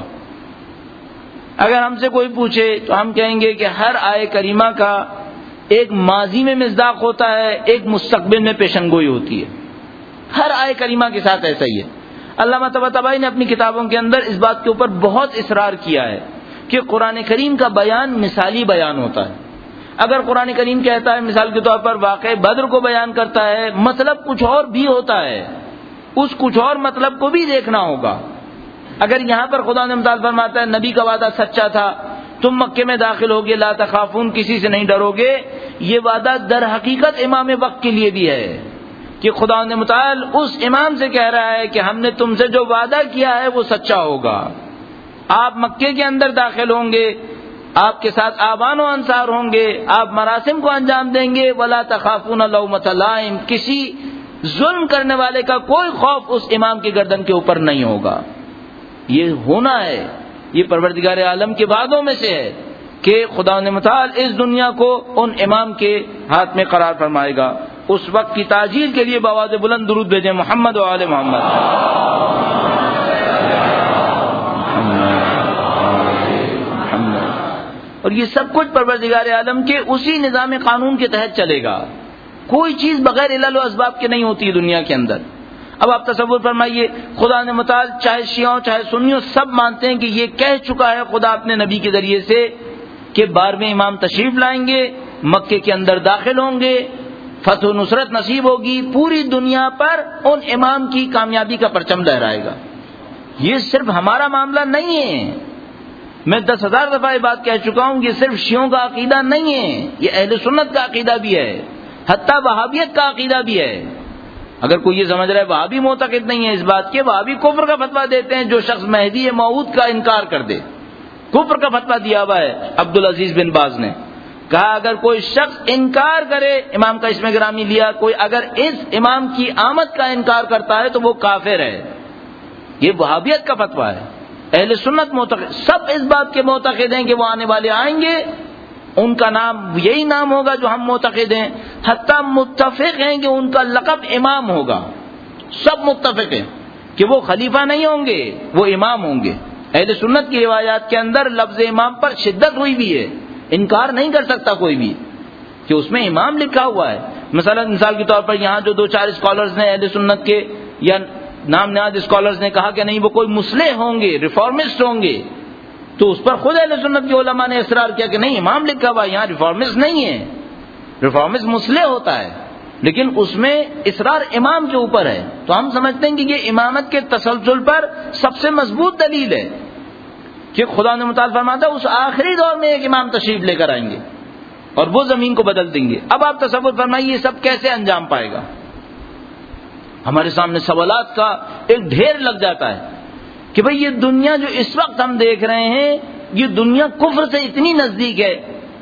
S1: اگر ہم سے کوئی پوچھے تو ہم کہیں گے کہ ہر آیت کریمہ کا ایک ماضی میں مصداق ہوتا ہے، ایک مستقبل میں پیشن گوئی ہوتی ہے. ہر آیت کریمہ کے ساتھ ایسا ہی ہے. علامہ طباطبائی نے اپنی کتابوں کے اندر اس بات کے اوپر بہت اصرار کیا ہے کہ قرآن کریم کا بیان مثالی بیان ہوتا ہے. اگر قرآن کریم کہتا ہے مثال کے طور پر واقع بدر کو بیان کرتا ہے، مطلب کچھ اور بھی ہوتا ہے، اس کچھ اور مطلب کو بھی دیکھنا ہوگا. اگر یہاں پر خدا نے متعال فرماتا ہے نبی کا وعدہ سچا تھا، تم مکے میں داخل ہوگے لا تخافون، کسی سے نہیں ڈرو گے، یہ وعدہ در حقیقت امام وقت کے لیے بھی ہے کہ خدا نے متعال اس امام سے کہہ رہا ہے کہ ہم نے تم سے جو وعدہ کیا ہے وہ سچا ہوگا. آپ مکے کے اندر داخل ہوں گے، آپ کے ساتھ آبان و انصار ہوں گے، آپ مراسم کو انجام دیں گے. ولا تخافون لومۃ لائم، کسی ظلم کرنے والے کا کوئی خوف اس امام کی گردن کے اوپر نہیں ہوگا. یہ ہونا ہے، یہ پروردگار عالم کے وعدوں میں سے ہے کہ خدا نے متعال اس دنیا کو ان امام کے ہاتھ میں قرار فرمائے گا. اس وقت کی تاجیل کے لیے بآواز بلند درود بھیجیں محمد و آل محمد. اور یہ سب کچھ پروردگار عالم کے اسی نظام قانون کے تحت چلے گا. کوئی چیز بغیر علل و اسباب کے نہیں ہوتی دنیا کے اندر. اب آپ تصور فرمائیے خدا نے متعال چاہے شیعوں چاہے سنیوں سب مانتے ہیں کہ یہ کہہ چکا ہے خدا اپنے نبی کے ذریعے سے کہ 12ویں امام تشریف لائیں گے, مکے کے اندر داخل ہوں گے, فتح و نصرت نصیب ہوگی, پوری دنیا پر ان امام کی کامیابی کا پرچم لہرائے گا. یہ صرف ہمارا معاملہ نہیں ہے, میں 10,000 دفعہ یہ بات کہہ چکا ہوں, یہ صرف شیعوں کا عقیدہ نہیں ہے, یہ اہل سنت کا عقیدہ بھی ہے, حتیٰ وہابیت کا عقیدہ بھی ہے. اگر کوئی یہ سمجھ رہا ہے وہابی معتقد نہیں ہے اس بات کے, وہابی کفر کا فتویٰ دیتے ہیں جو شخص مہدی موعود کا انکار کر دے. کفر کا فتویٰ دیا ہوا ہے عبدالعزیز بن باز نے, کہا اگر کوئی شخص انکار کرے, امام کا اسم گرامی لیا, کوئی اگر اس امام کی آمد کا انکار کرتا ہے تو وہ کافر ہے. یہ وہابیت کا فتویٰ ہے. اہل سنت معتقد سب اس بات کے معتقد ہیں کہ وہ آنے والے آئیں گے, ان کا نام یہی نام ہوگا جو ہم معتقد ہیں, حتیٰ متفق ہیں کہ ان کا لقب امام ہوگا. سب متفق ہیں کہ وہ خلیفہ نہیں ہوں گے, وہ امام ہوں گے. اہل سنت کی روایات کے اندر لفظ امام پر شدت ہوئی بھی ہے, انکار نہیں کر سکتا کوئی بھی کہ اس میں امام لکھا ہوا ہے. مثال کے طور پر یہاں جو 2-4 اسکالرز نے اہل سنت کے یا نام نہاد اسکالرز نے کہا کہ نہیں وہ کوئی مصلح ہوں گے, ریفارمسٹ ہوں گے, تو اس پر خود اہل سنت کے علماء نے اصرار کیا کہ نہیں امام لکھا ہوا, یہاں ریفارمسٹ نہیں ہے, ریفارمسٹ مصلح ہوتا ہے, لیکن اس میں اصرار امام کے اوپر ہے. تو ہم سمجھتے ہیں کہ یہ امامت کے تسلسل پر سب سے مضبوط دلیل ہے کہ خدا نے متعال فرماتا ہے اس آخری دور میں ایک امام تشریف لے کر آئیں گے اور وہ زمین کو بدل دیں گے. اب آپ تصور فرمائیے یہ سب کیسے انجام پائے گا. ہمارے سامنے سوالات کا ایک ڈھیر لگ جاتا ہے کہ بھئی یہ دنیا جو اس وقت ہم دیکھ رہے ہیں, یہ دنیا کفر سے اتنی نزدیک ہے,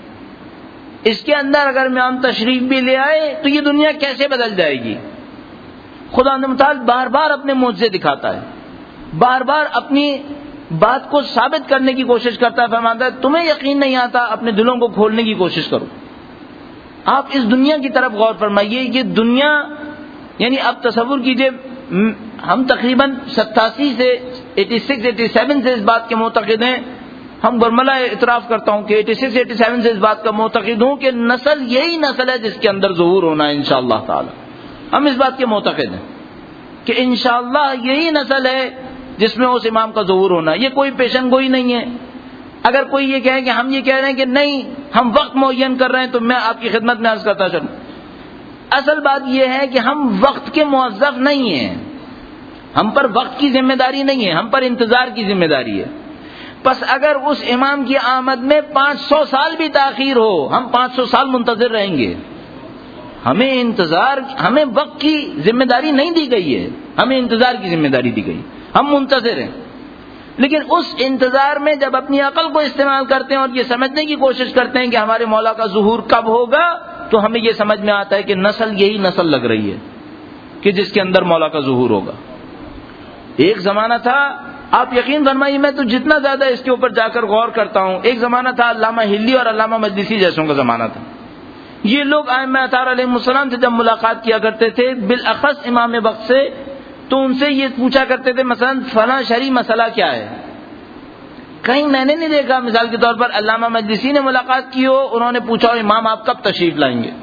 S1: اس کے اندر اگر امام تشریف بھی لے آئے تو یہ دنیا کیسے بدل جائے گی. خدا نے متعال بار بار اپنے معجزے دکھاتا ہے, بار بار اپنی بات کو ثابت کرنے کی کوشش کرتا ہے. فرماتا ہے تمہیں یقین نہیں آتا, اپنے دلوں کو کھولنے کی کوشش کرو. آپ اس دنیا کی طرف غور فرمائیے. یہ دنیا یعنی آپ تصور کیجئے, ہم تقریباً 87 سے 86-87 سے اس بات کے معتقد ہیں, ہم برملا اعتراف کرتا ہوں کہ 86-87 سے اس بات کا معتقد ہوں کہ نسل یہی نسل ہے جس کے اندر ظہور ہونا ہے انشاءاللہ تعالی. ہم اس بات کے معتقد ہیں کہ انشاءاللہ یہی نسل ہے جس میں اس امام کا ظہور ہونا ہے. یہ کوئی پیشن گوئی نہیں ہے. اگر کوئی یہ کہے کہ ہم یہ کہہ رہے ہیں کہ نہیں ہم وقت معین کر رہے ہیں, تو میں آپ کی خدمت میں عرض کرتا چلوں, اصل بات یہ ہے کہ ہم وقت کے موظف نہیں ہیں, ہم پر وقت کی ذمہ داری نہیں ہے, ہم پر انتظار کی ذمہ داری ہے. پس اگر اس امام کی آمد میں 500 سال بھی تاخیر ہو, ہم 500 سال منتظر رہیں گے. ہمیں انتظار, ہمیں وقت کی ذمہ داری نہیں دی گئی ہے, ہمیں انتظار کی ذمہ داری دی گئی. ہم منتظر ہیں, لیکن اس انتظار میں جب اپنی عقل کو استعمال کرتے ہیں اور یہ سمجھنے کی کوشش کرتے ہیں کہ ہمارے مولا کا ظہور کب ہوگا, تو ہمیں یہ سمجھ میں آتا ہے کہ نسل یہی نسل لگ رہی ہے کہ جس کے اندر مولا کا ظہور ہوگا. ایک زمانہ تھا, آپ یقین فرمائیے میں تو جتنا زیادہ اس کے اوپر جا کر غور کرتا ہوں, ایک زمانہ تھا علامہ ہلی اور علامہ مجلسی جیسوں کا زمانہ تھا. یہ لوگ ائمہ اطہار علیہ السلام سے جب ملاقات کیا کرتے تھے, بالاخص امام وقت سے, تو ان سے یہ پوچھا کرتے تھے مثلا فلاں شرعی مسئلہ کیا ہے. کہیں میں نے نہیں دیکھا مثال کے طور پر علامہ مجلسی نے ملاقات کی ہو, انہوں نے پوچھا ہو امام آپ کب تشریف لائیں گے.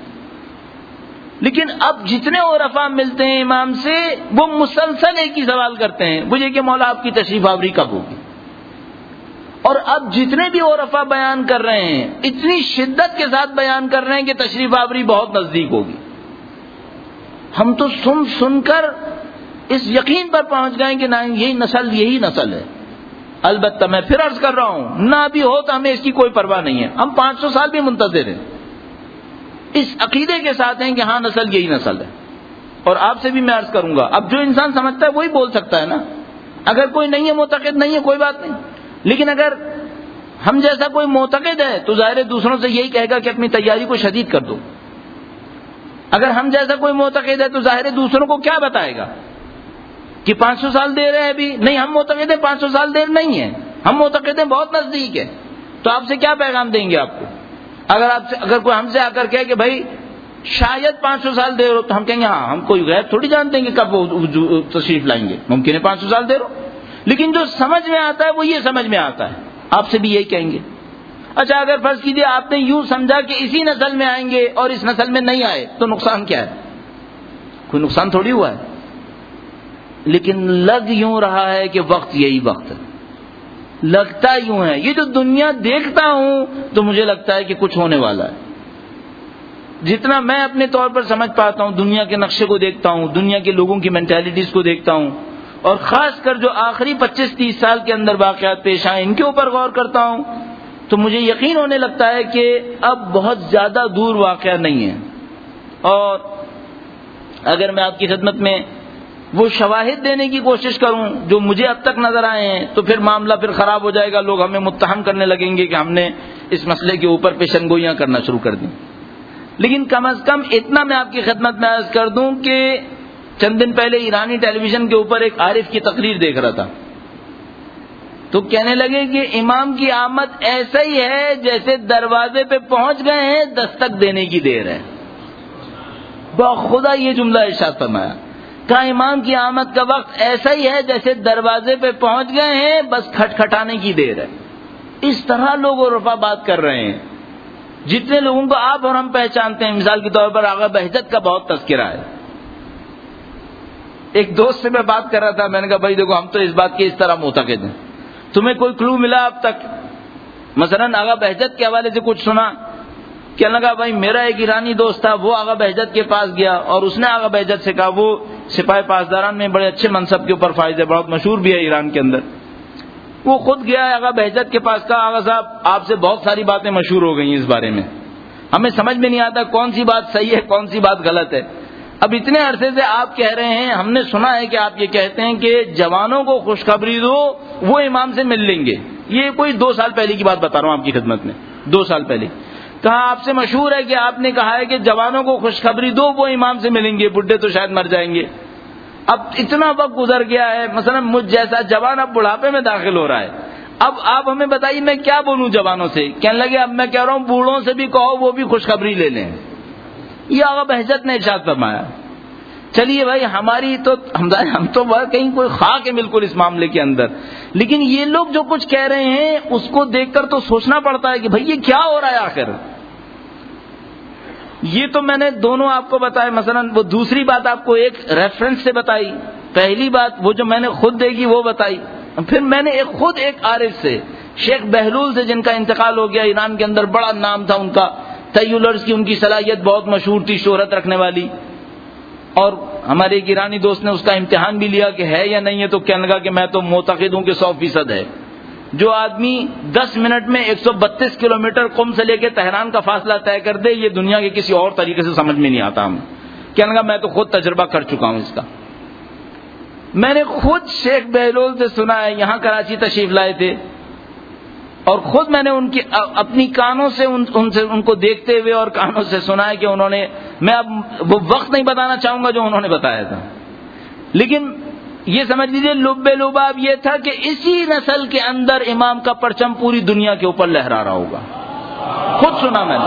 S1: لیکن اب جتنے عرفاء ملتے ہیں امام سے, وہ مسلسل ایک ہی سوال کرتے ہیں, مجھے کہ مولا آپ کی تشریف آوری کب ہوگی. اور اب جتنے بھی عرفاء بیان کر رہے ہیں اتنی شدت کے ساتھ بیان کر رہے ہیں کہ تشریف آوری بہت نزدیک ہوگی. ہم تو سن کر اس یقین پر پہنچ گئے کہ نہ یہی نسل ہے. البتہ میں پھر عرض کر رہا ہوں, نہ بھی ہو تو ہمیں اس کی کوئی پرواہ نہیں ہے, ہم 500 سال بھی منتظر ہیں, اس عقیدے کے ساتھ ہیں کہ ہاں نسل یہی نسل ہے. اور آپ سے بھی میں عرض کروں گا, اب جو انسان سمجھتا ہے وہی بول سکتا ہے نا. اگر کوئی نہیں ہے معتقد نہیں ہے کوئی بات نہیں, لیکن اگر ہم جیسا کوئی معتقد ہے تو ظاہر دوسروں سے یہی کہے گا کہ اپنی تیاری کو شدید کر دو. اگر ہم جیسا کوئی معتقد ہے تو ظاہر دوسروں کو کیا بتائے گا کہ 500 سال دیر ہے ابھی نہیں, ہم معتقد ہیں 500 سال دیر نہیں ہے, ہم معتقد ہیں بہت نزدیک ہے. تو آپ سے کیا پیغام دیں گے آپ کو؟ اگر کوئی ہم سے آ کر کہے کہ بھائی شاید 500 سال دیر ہو, تو ہم کہیں گے ہاں ہم کوئی غیب تھوڑی جانتے ہیں کہ کب وہ تشریف لائیں گے, ممکن ہے 500 سال دیر ہو. لیکن جو سمجھ میں آتا ہے وہ یہ سمجھ میں آتا ہے, آپ سے بھی یہی کہیں گے. اچھا اگر فرض کیجیے آپ نے یوں سمجھا کہ اسی نسل میں آئیں گے اور اس نسل میں نہیں آئے تو نقصان کیا ہے؟ کوئی نقصان تھوڑی ہوا ہے. لیکن لگ یوں رہا ہے کہ وقت یہی وقت ہے، لگتا یوں ہے. یہ جو دنیا دیکھتا ہوں تو مجھے لگتا ہے کہ کچھ ہونے والا ہے. جتنا میں اپنے طور پر سمجھ پاتا ہوں، دنیا کے نقشے کو دیکھتا ہوں، دنیا کے لوگوں کی مینٹیلٹیز کو دیکھتا ہوں، اور خاص کر جو آخری 25-30 سال کے اندر واقعات پیش آئے ان کے اوپر غور کرتا ہوں، تو مجھے یقین ہونے لگتا ہے کہ اب بہت زیادہ دور واقعہ نہیں ہے. اور اگر میں آپ کی خدمت میں وہ شواہد دینے کی کوشش کروں جو مجھے اب تک نظر آئے ہیں تو پھر معاملہ پھر خراب ہو جائے گا، لوگ ہمیں متہم کرنے لگیں گے کہ ہم نے اس مسئلے کے اوپر پیشن گوئیاں کرنا شروع کر دیں. لیکن کم از کم اتنا میں آپ کی خدمت میں عرض کر دوں کہ چند دن پہلے ایرانی ٹیلی ویژن کے اوپر ایک عارف کی تقریر دیکھ رہا تھا، تو کہنے لگے کہ امام کی آمد ایسا ہی ہے جیسے دروازے پہ پہنچ گئے ہیں، دستک دینے کی دیر ہے. بخدا یہ جملہ ارشاد فرمایا، کہا امام کی آمد کا وقت ایسا ہی ہے جیسے دروازے پہ پہنچ گئے ہیں، بس کھٹکھٹانے کی دیر ہے. اس طرح لوگ عرفا بات کر رہے ہیں. جتنے لوگوں کو آپ اور ہم پہچانتے ہیں، مثال کے طور پر آغا بہجت کا بہت تذکرہ ہے. ایک دوست سے میں بات کر رہا تھا، میں نے کہا بھائی دیکھو ہم تو اس بات کے اس طرح معتقد ہیں، تمہیں کوئی کلو ملا اب تک؟ مثلا آغا بہجت کے حوالے سے کچھ سنا؟ کہنے لگا بھائی میرا ایک ایرانی دوست تھا، وہ آغا بہجت کے پاس گیا اور اس نے آغا بہجت سے کہا، وہ سپاہی پاسداران میں بڑے اچھے منصب کے اوپر فائز ہے، بہت مشہور بھی ہے ایران کے اندر. وہ خود گیا آغا بہجت کے پاس، کہا آغا صاحب آپ سے بہت ساری باتیں مشہور ہو گئی ہیں اس بارے میں، ہمیں سمجھ میں نہیں آتا کون سی بات صحیح ہے کون سی بات غلط ہے. اب اتنے عرصے سے آپ کہہ رہے ہیں، ہم نے سنا ہے کہ آپ یہ کہتے ہیں کہ جوانوں کو خوشخبری دو وہ امام سے مل لیں گے. یہ کوئی 2 سال پہلے کی بات بتا رہا ہوں آپ کی خدمت میں، 2 سال پہلے. کہا آپ سے مشہور ہے کہ آپ نے کہا ہے کہ جوانوں کو خوشخبری دو وہ امام سے ملیں گے، بڈھے تو شاید مر جائیں گے. اب اتنا وقت گزر گیا ہے، مثلا مجھ جیسا جوان اب بڑھاپے میں داخل ہو رہا ہے، اب آپ ہمیں بتائیے میں کیا بولوں جوانوں سے؟ کہنے لگے اب میں کہہ رہا ہوں بوڑھوں سے بھی کہو وہ بھی خوشخبری لے لیں. یہ آغا بہجت نے ارشاد فرمایا. چلیے بھائی ہماری تو ہم تو کہیں کوئی خاک ہے بالکل اس معاملے کے اندر، لیکن یہ لوگ جو کچھ کہہ رہے ہیں اس کو دیکھ کر تو سوچنا پڑتا ہے کہ بھائی یہ کیا ہو رہا ہے آخر. یہ تو میں نے دونوں آپ کو بتائے. مثلا وہ دوسری بات آپ کو ایک ریفرنس سے بتائی، پہلی بات وہ جو میں نے خود دیکھی وہ بتائی، پھر میں نے خود ایک عارف سے شیخ بہلول سے جن کا انتقال ہو گیا، ایران کے اندر بڑا نام تھا ان کا، تیولرز کی ان کی صلاحیت بہت مشہور تھی، شہرت رکھنے والی. اور ہمارے ایک ایرانی دوست نے اس کا امتحان بھی لیا کہ ہے یا نہیں ہے، تو کہنے لگا کہ میں تو معتقد ہوں کہ 100% ہے. جو آدمی 10 منٹ میں 132 کلومیٹر قم سے لے کے تہران کا فاصلہ طے کر دے، یہ دنیا کے کسی اور طریقے سے سمجھ میں نہیں آتا ہمیں. کہنے لگا میں تو خود تجربہ کر چکا ہوں اس کا. میں نے خود شیخ بہلول سے سنا ہے، یہاں کراچی تشریف لائے تھے، اور خود میں نے ان کی اپنی کانوں سے ان کو دیکھتے ہوئے اور کانوں سے سنا ہے کہ انہوں نے، میں اب وہ وقت نہیں بتانا چاہوں گا جو انہوں نے بتایا تھا، لیکن یہ سمجھ لیجیے لب لباب یہ تھا کہ اسی نسل کے اندر امام کا پرچم پوری دنیا کے اوپر لہرا رہا ہوگا. خود سنا میں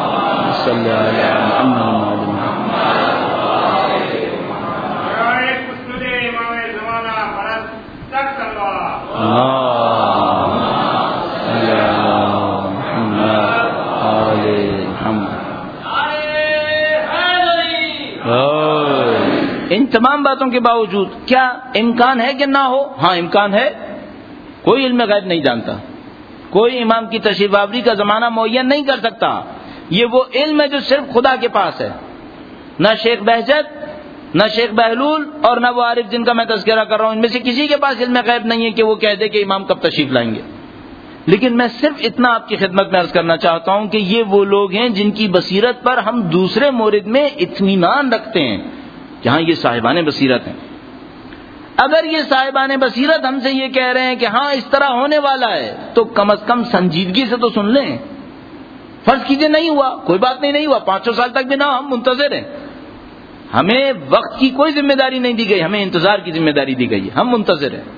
S1: ان تمام باتوں کے باوجود کیا امکان ہے کہ نہ ہو؟ ہاں امکان ہے. کوئی علم غیب نہیں جانتا، کوئی امام کی تشریف آوری کا زمانہ معین نہیں کر سکتا. یہ وہ علم ہے جو صرف خدا کے پاس ہے. نہ شیخ بہجت، نہ شیخ بہلول اور نہ وہ عارف جن کا میں تذکرہ کر رہا ہوں، ان میں سے کسی کے پاس علم غیب نہیں ہے کہ وہ کہہ دے کہ امام کب تشریف لائیں گے. لیکن میں صرف اتنا آپ کی خدمت میں عرض کرنا چاہتا ہوں کہ یہ وہ لوگ ہیں جن کی بصیرت پر ہم دوسرے مورد میں اطمینان رکھتے ہیں، جہاں یہ صاحبان بصیرت ہیں. اگر یہ صاحبان بصیرت ہم سے یہ کہہ رہے ہیں کہ ہاں اس طرح ہونے والا ہے، تو کم از کم سنجیدگی سے تو سن لیں. فرض کیجئے نہیں ہوا، کوئی بات نہیں ہوا، 500 سال تک بھی نہ، ہم منتظر ہیں. ہمیں وقت کی کوئی ذمہ داری نہیں دی گئی، ہمیں انتظار کی ذمہ داری دی گئی ہے، ہم منتظر ہیں.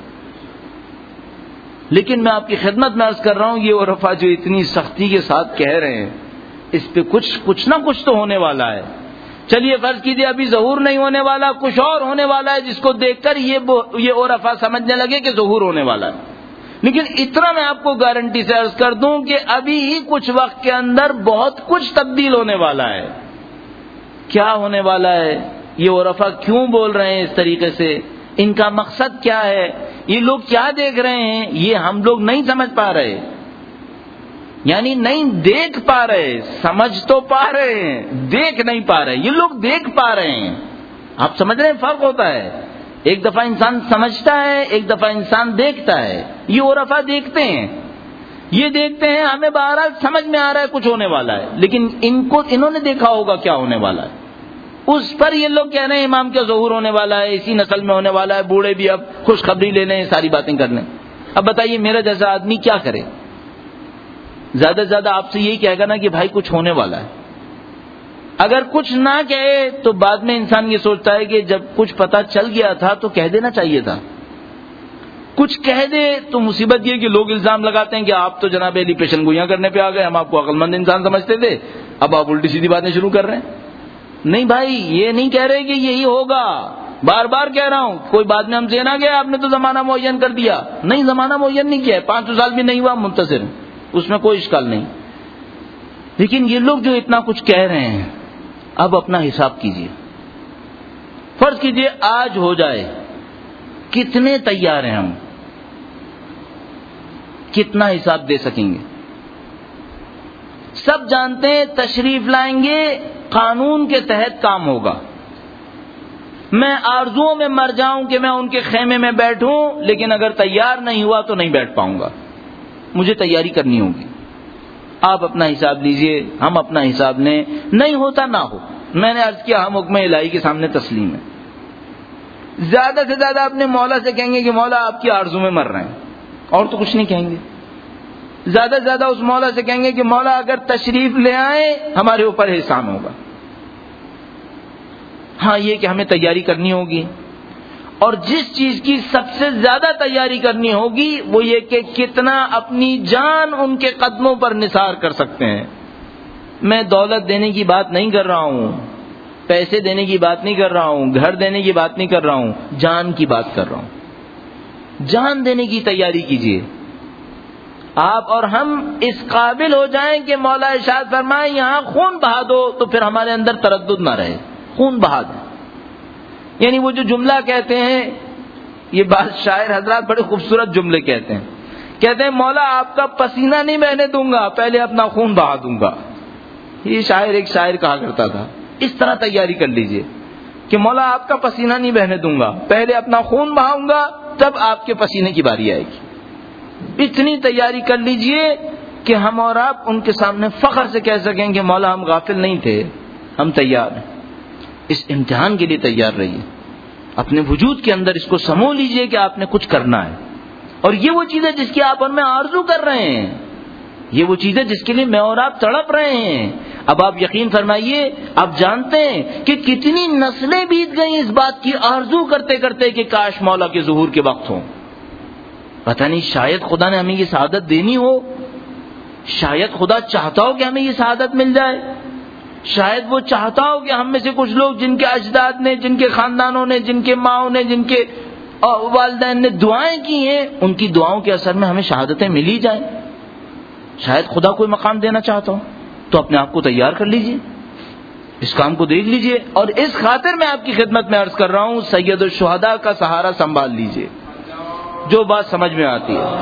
S1: لیکن میں آپ کی خدمت میں عرض کر رہا ہوں یہ عرفا جو اتنی سختی کے ساتھ کہہ رہے ہیں، اس پہ کچھ نہ کچھ تو ہونے والا ہے. چلیے فرض کیجئے ابھی ظہور نہیں ہونے والا، کچھ اور ہونے والا ہے جس کو دیکھ کر یہ عرفا سمجھنے لگے کہ ظہور ہونے والا ہے. لیکن اتنا میں آپ کو گارنٹی سے عرض کر دوں کہ ابھی ہی کچھ وقت کے اندر بہت کچھ تبدیل ہونے والا ہے. کیا ہونے والا ہے؟ یہ عرفا کیوں بول رہے ہیں اس طریقے سے؟ ان کا مقصد کیا ہے؟ یہ لوگ کیا دیکھ رہے ہیں؟ یہ ہم لوگ نہیں سمجھ پا رہے، یعنی نہیں دیکھ پا رہے. سمجھ تو پا رہے ہیں، دیکھ نہیں پا رہے. یہ لوگ دیکھ پا رہے ہیں. آپ سمجھ رہے ہیں فرق ہوتا ہے. ایک دفعہ انسان سمجھتا ہے، ایک دفعہ انسان دیکھتا ہے. یہ عرفا دیکھتے ہیں، یہ دیکھتے ہیں ہمیں بہرحال سمجھ میں آ رہا ہے کچھ ہونے والا ہے، لیکن انہوں نے دیکھا ہوگا کیا ہونے والا ہے. اس پر یہ لوگ کہہ رہے ہیں امام کا ظہور ہونے والا ہے، اسی نسل میں ہونے والا ہے، بوڑھے بھی اب خوشخبری لے لیں، ساری باتیں کر لیں. اب بتائیے میرا جیسا آدمی کیا کرے؟ زیادہ سے زیادہ آپ سے یہی کہے گا نا کہ بھائی کچھ ہونے والا ہے. اگر کچھ نہ کہے تو بعد میں انسان یہ سوچتا ہے کہ جب کچھ پتا چل گیا تھا تو کہہ دینا چاہیے تھا. کچھ کہہ دے تو مصیبت یہ کہ لوگ الزام لگاتے ہیں کہ آپ تو جناب علی پیشن گوئیاں کرنے پہ آ گئے، ہم آپ کو عقل مند انسان سمجھتے تھے، اب آپ الٹی سیدھی باتیں شروع کر رہے ہیں. نہیں بھائی، یہ نہیں کہہ رہے کہ یہی ہوگا. بار بار کہہ رہا ہوں، کوئی بعد میں ہم سے نہ گیا آپ نے تو زمانہ معین کر دیا. نہیں، زمانہ معین نہیں کیا ہے، 500 سال بھی نہیں ہوا منتصر، اس میں کوئی اشکال نہیں. لیکن یہ لوگ جو اتنا کچھ کہہ رہے ہیں، اب اپنا حساب کیجئے. فرض کیجئے آج ہو جائے، کتنے تیار ہیں ہم؟ کتنا حساب دے سکیں گے؟ سب جانتے ہیں تشریف لائیں گے، قانون کے تحت کام ہوگا. میں آرزوؤں میں مر جاؤں کہ میں ان کے خیمے میں بیٹھوں، لیکن اگر تیار نہیں ہوا تو نہیں بیٹھ پاؤں گا. مجھے تیاری کرنی ہوگی. آپ اپنا حساب لیجئے، ہم اپنا حساب لیں. نہیں ہوتا نہ ہو، میں نے عرض کیا ہم حکم الہی کے سامنے تسلیم ہے. زیادہ سے زیادہ اپنے مولا سے کہیں گے کہ مولا آپ کی آرزو میں مر رہے ہیں، اور تو کچھ نہیں کہیں گے. زیادہ سے زیادہ اس مولا سے کہیں گے کہ مولا اگر تشریف لے آئیں ہمارے اوپر احسان ہوگا. ہاں یہ کہ ہمیں تیاری کرنی ہوگی، اور جس چیز کی سب سے زیادہ تیاری کرنی ہوگی وہ یہ کہ کتنا اپنی جان ان کے قدموں پر نثار کر سکتے ہیں. میں دولت دینے کی بات نہیں کر رہا ہوں، پیسے دینے کی بات نہیں کر رہا ہوں، گھر دینے کی بات نہیں کر رہا ہوں، جان کی بات کر رہا ہوں. جان دینے کی تیاری کیجیے. آپ اور ہم اس قابل ہو جائیں کہ مولا ارشاد فرمائے یہاں خون بہا دو، تو پھر ہمارے اندر تردد نہ رہے، خون بہا دیں. یعنی وہ جو جملہ کہتے ہیں، یہ بعض شاعر حضرات بڑے خوبصورت جملے کہتے ہیں مولا آپ کا پسینہ نہیں بہنے دوں گا، پہلے اپنا خون بہا دوں گا. یہ ایک شاعر کہا کرتا تھا. اس طرح تیاری کر لیجئے کہ مولا آپ کا پسینہ نہیں بہنے دوں گا، پہلے اپنا خون بہاؤں گا، تب آپ کے پسینے کی باری آئے گی. اتنی تیاری کر لیجئے کہ ہم اور آپ ان کے سامنے فخر سے کہہ سکیں کہ مولا ہم غافل نہیں تھے، ہم تیار ہیں. اس امتحان کے لیے تیار رہیے. اپنے وجود کے اندر اس کو سمو لیجئے کہ آپ نے کچھ کرنا ہے. اور یہ وہ چیز ہے جس کی آپ اور میں آرزو کر رہے ہیں، یہ وہ چیز ہے جس کے لیے میں اور آپ تڑپ رہے ہیں. اب آپ یقین فرمائیے، آپ جانتے ہیں کہ کتنی نسلیں بیت گئیں اس بات کی آرزو کرتے کرتے کہ کاش مولا کے ظہور کے وقت ہو. پتہ نہیں شاید خدا نے ہمیں یہ سعادت دینی ہو، شاید خدا چاہتا ہو کہ ہمیں یہ سعادت مل جائے، شاید وہ چاہتا ہو کہ ہم میں سے کچھ لوگ جن کے اجداد نے، جن کے خاندانوں نے، جن کے ماؤں نے، جن کے والدین نے دعائیں کی ہیں، ان کی دعاؤں کے اثر میں ہمیں شہادتیں ملی جائیں. شاید خدا کوئی مقام دینا چاہتا ہو. تو اپنے آپ کو تیار کر لیجئے، اس کام کو دیکھ لیجئے. اور اس خاطر میں آپ کی خدمت میں عرض کر رہا ہوں، سید الشہداء کا سہارا سنبھال لیجئے. جو بات سمجھ میں آتی ہے،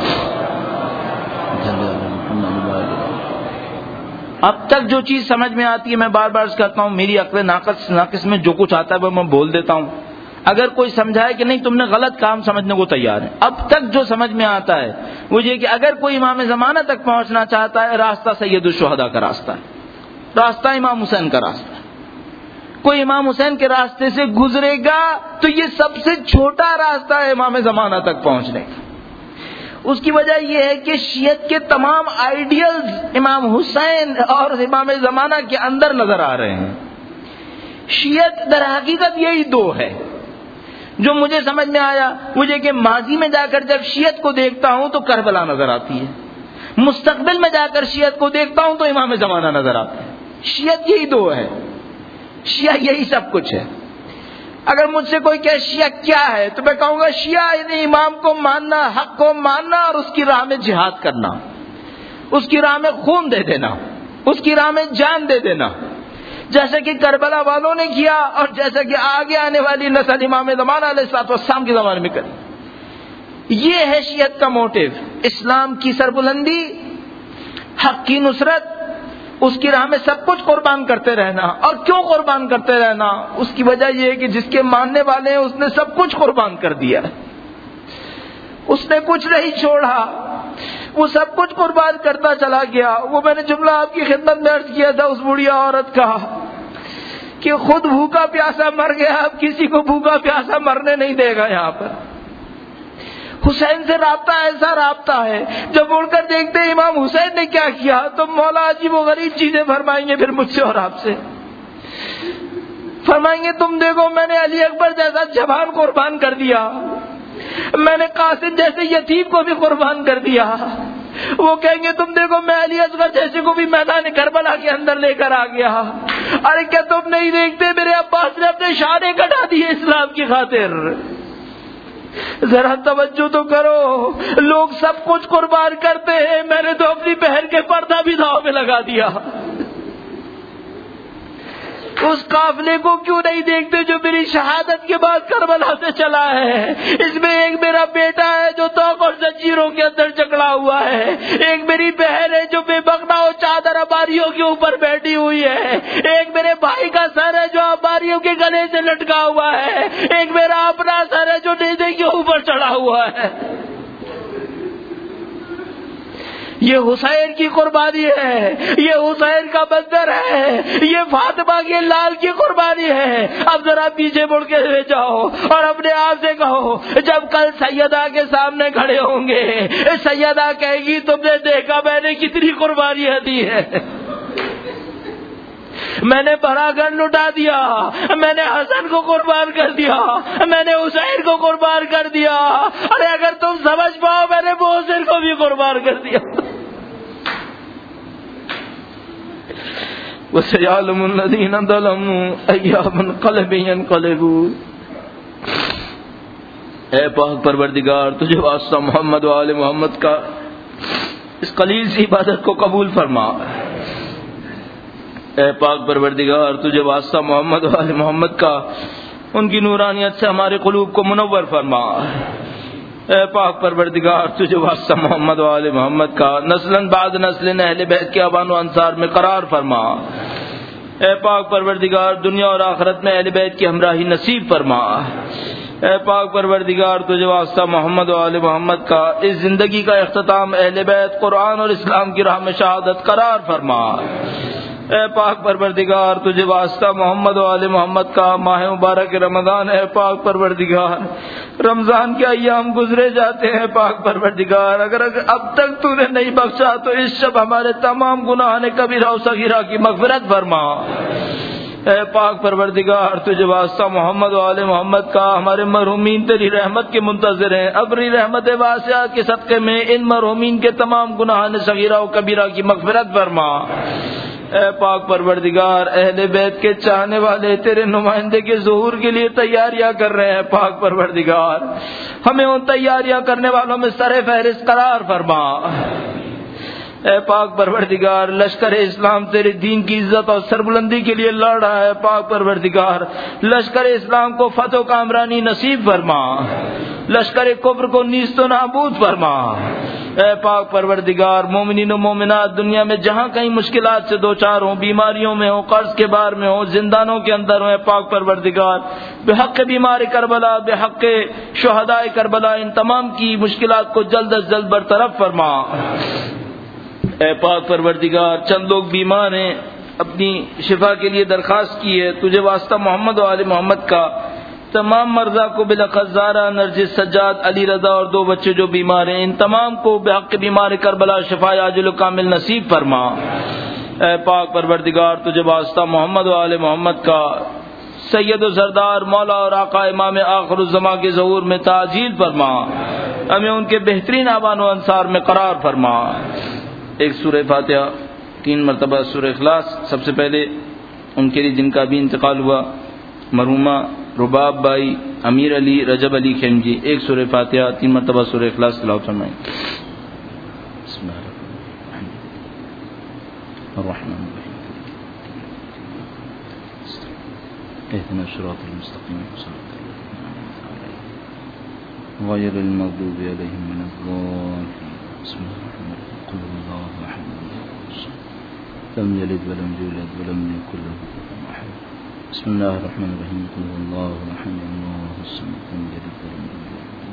S1: اب تک جو چیز سمجھ میں آتی ہے، میں بار بار عرض کرتا ہوں، میری عقل ناقص میں جو کچھ آتا ہے وہ میں بول دیتا ہوں. اگر کوئی سمجھائے کہ نہیں تم نے غلط کام، سمجھنے کو تیار ہے. اب تک جو سمجھ میں آتا ہے وہ یہ کہ اگر کوئی امام زمانہ تک پہنچنا چاہتا ہے، راستہ سید الشہداء کا راستہ ہے، راستہ امام حسین کا راستہ ہے. کوئی امام حسین کے راستے سے گزرے گا تو یہ سب سے چھوٹا راستہ ہے امام زمانہ تک پہنچنے کا. اس کی وجہ یہ ہے کہ شیعت کے تمام آئیڈیلز امام حسین اور امام زمانہ کے اندر نظر آ رہے ہیں. شیعت در حقیقت یہی دو ہے. جو مجھے سمجھ میں آیا وہ یہ کہ ماضی میں جا کر جب شیعت کو دیکھتا ہوں تو کربلا نظر آتی ہے، مستقبل میں جا کر شیعت کو دیکھتا ہوں تو امام زمانہ نظر آتا ہے. شیعت یہی دو ہے، شیعہ یہی سب کچھ ہے. اگر مجھ سے کوئی کہ شیعہ کیا ہے تو میں کہوں گا شیعہ یعنی امام کو ماننا، حق کو ماننا اور اس کی راہ میں جہاد کرنا، اس کی راہ میں خون دے دینا، اس کی راہ میں جان دے دینا، جیسے کہ کربلا والوں نے کیا اور جیسے کہ آگے آنے والی نسل امام زمان علیہ السلام کے زمانے میں کری۔ یہ ہے شیعت کا موٹو، اسلام کی سربلندی، حق کی نصرت، اس کی راہ میں سب کچھ قربان کرتے رہنا۔ اور کیوں قربان کرتے رہنا؟ اس کی وجہ یہ ہے کہ جس کے ماننے والے ہیں اس نے سب کچھ قربان کر دیا، اس نے کچھ نہیں چھوڑا، وہ سب کچھ قربان کرتا چلا گیا۔ وہ میں نے جملہ آپ کی خدمت میں عرض کیا تھا اس بوڑھی عورت کا کہ خود بھوکا پیاسا مر گیا، اب کسی کو بھوکا پیاسا مرنے نہیں دے گا۔ یہاں پر حسین سے رابطہ ایسا رابطہ ہے، جب اڑ کر دیکھتے ہیں امام حسین نے کیا کیا تو مولا عجیب و غریب چیزیں فرمائیں گے پھر مجھ سے اور آپ سے۔ فرمائیں گے تم دیکھو میں نے علی اکبر جیسا جوان قربان کر دیا، میں نے قاسم جیسے یتیم کو بھی قربان کر دیا۔ وہ کہیں گے تم دیکھو میں علی اصغر جیسے کو بھی میدان کربلا کے اندر لے کر آ گیا۔ ارے کیا تم نہیں دیکھتے میرے عباس نے اپنے شانے کٹا دیے اسلام کی خاطر؟ ذرا توجہ تو کرو، لوگ سب کچھ قربان کرتے ہیں، میں نے تو اپنی بہن کے پردہ بھی داؤ میں لگا دیا۔ اس قافلے کو کیوں نہیں دیکھتے جو میری شہادت کے بعد کربلا سے چلا ہے؟ اس میں ایک میرا بیٹا ہے جو توق اور زنجیروں کے اندر جکڑا ہوا ہے، ایک میری بہن ہے جو بے بغنا و چادر اباریوں کے اوپر بیٹھی ہوئی ہے، ایک میرے بھائی کا سر ہے جو اباریوں کے گلے سے لٹکا ہوا ہے، ایک میرا اپنا سر ہے جو نیزے کے اوپر چڑھا ہوا ہے۔ یہ حسین کی قربانی ہے، یہ حسین کا منظر ہے، یہ فاطمہ کے لال کی قربانی ہے۔ اب ذرا پیچھے مڑ کے جاؤ اور اپنے آپ سے کہو جب کل سیدہ کے سامنے کھڑے ہوں گے، سیدہ کہے گی تم نے دیکھا میں نے کتنی قربانیاں دی ہے، میں نے بڑا گھر لٹا دیا، میں نے حسن کو قربان کر دیا، میں نے حسین کو قربان کر دیا۔ ارے اگر تم سمجھ پاؤ میں نے محسن کو بھی قربان کر دیا۔ وَسَيَعْلَمُ الَّذِينَ ظَلَمُوا أَيَّ مُنقَلَبٍ يَنقَلِبُونَ۔ اے پاک پروردگار تجھے واسطہ محمد و آل محمد کا اس قلیل سی عبادت کو قبول فرما۔ اے پاک پروردگار تجھے واسطہ محمد و آل محمد کا ان کی نورانیت سے ہمارے قلوب کو منور فرما۔ اے پاک پروردگار تجھے واسطہ محمد و آل محمد کا نسلاً بعد نسل اہل بیت کے اوان و انصار میں قرار فرما۔ اے پاک پروردگار دنیا اور آخرت میں اہل بیت کی ہمراہی نصیب فرما۔ اے پاک پروردگار تجھے واسطہ محمد و آل محمد کا اس زندگی کا اختتام اہل بیت قرآن اور اسلام کی راہ میں شہادت قرار فرما۔ اے پاک پروردگار تجھے واسطہ محمد و آل محمد کا ماہ مبارک رمضان ہے۔ پاک پروردگار رمضان کے ایام گزرے جاتے ہیں، پاک پروردگار اگر اب تک تو نے نہیں بخشا تو اس شب ہمارے تمام گناہ کبیرہ و صغیرہ کی مغفرت فرما۔ اے پاک پروردگار تجھے واسطہ محمد و آل محمد کا ہمارے مرحومین تیری رحمت کے منتظر ہیں، اپنی رحمت واسعہ کے صدقے میں ان مرحومین کے تمام گناہ صغیرہ و کبیرہ کی مغفرت فرما۔ اے پاک پروردگار اہل بیت کے چاہنے والے تیرے نمائندے کے ظہور کے لیے تیاریاں کر رہے ہیں، پاک پروردگار ہمیں ان تیاریاں کرنے والوں میں سر فہرست قرار فرما۔ اے پاک پروردگار لشکر اسلام تیرے دین کی عزت اور سربلندی کے لیے لڑ رہا ہے، پاک پروردگار لشکر اسلام کو فتح و کامرانی نصیب فرما، لشکر کفر کو نیست و نابود فرما۔ اے پاک پروردگار مومنین و مومنات دنیا میں جہاں کہیں مشکلات سے دوچار ہوں، بیماریوں میں ہوں، قرض کے بار میں ہوں، زندانوں کے اندر ہوں، پاک پروردگار بحق بیمار کربلا، بحق شہداء کربلا ان تمام کی مشکلات کو جلد از جلد برطرف فرما۔ اے پاک پروردگار چند لوگ بیمار ہیں، اپنی شفا کے لیے درخواست کی ہے، تجھے واسطہ محمد و آل محمد کا تمام مرضا کو بلخص زارا، نرجس، سجاد، علی رضا اور 2 بچے جو بیمار ہیں ان تمام کو بحق بیمار کربلا شفا عاجل و کامل نصیب فرما۔ اے پاک پروردگار تجھے واسطہ محمد و آل محمد کا سید و سردار مولا اور آقا امام آخر الزماں کے ظہور میں تعجیل فرما، ہمیں ان کے بہترین آبان و انصار میں قرار فرما۔ ایک سورہ فاتحہ، 3 مرتبہ سورہ اخلاص۔ سب سے پہلے ان کے لیے جن کا بھی انتقال ہوا مرحومہ رباب بھائی امیر علی رجب علی خیمجی، ایک سورہ فاتحہ 3 مرتبہ سورہ اخلاص تلاوت فرمائیں۔ بسم اللہ الرحمن الرحیم اهدنا الصراط المستقيم صراط الذين أنعمت عليهم غير المغضوب عليهم ولا الضالين بسم الله الرحمن الرحيم قل هو الله أحد الله الصمد لم يلد ولم يولد ولم يكن له كفوا أحد بسم الله الرحمن الرحيم قل هو الله أحد الله الصمد لم يلد ولم يولد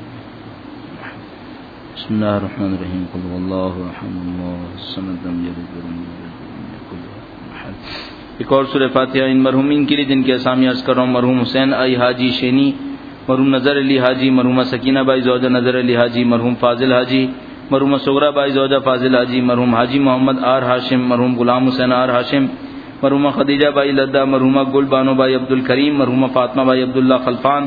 S1: بسم الله الرحمن الرحيم قل هو الله أحد الله الصمد لم يلد ولم يولد ولم يكن له كفوا أحد۔ ایک اور سورہ فاتحہ ان مرحومین کے لیے جن کی اسامی عرض کر رہا ہوں: مرحوم حسین آئی حاجی شینی، مرحوم نظر علی حاجی، مرحومہ سکینہ بائی زوجہ نظر علی حاجی، مرحوم فاضل حاجی، مرحومہ صغرا بائی زوجہ فاضل حاجی، مرحوم حاجی محمد آر ہاشم، مرحوم غلام حسین آر ہاشم، مرحومہ خدیجہ بائی لدہ، مرحومہ گل بانو بائی عبدالکریم، مرحومہ فاطمہ بائی عبداللہ خلفان،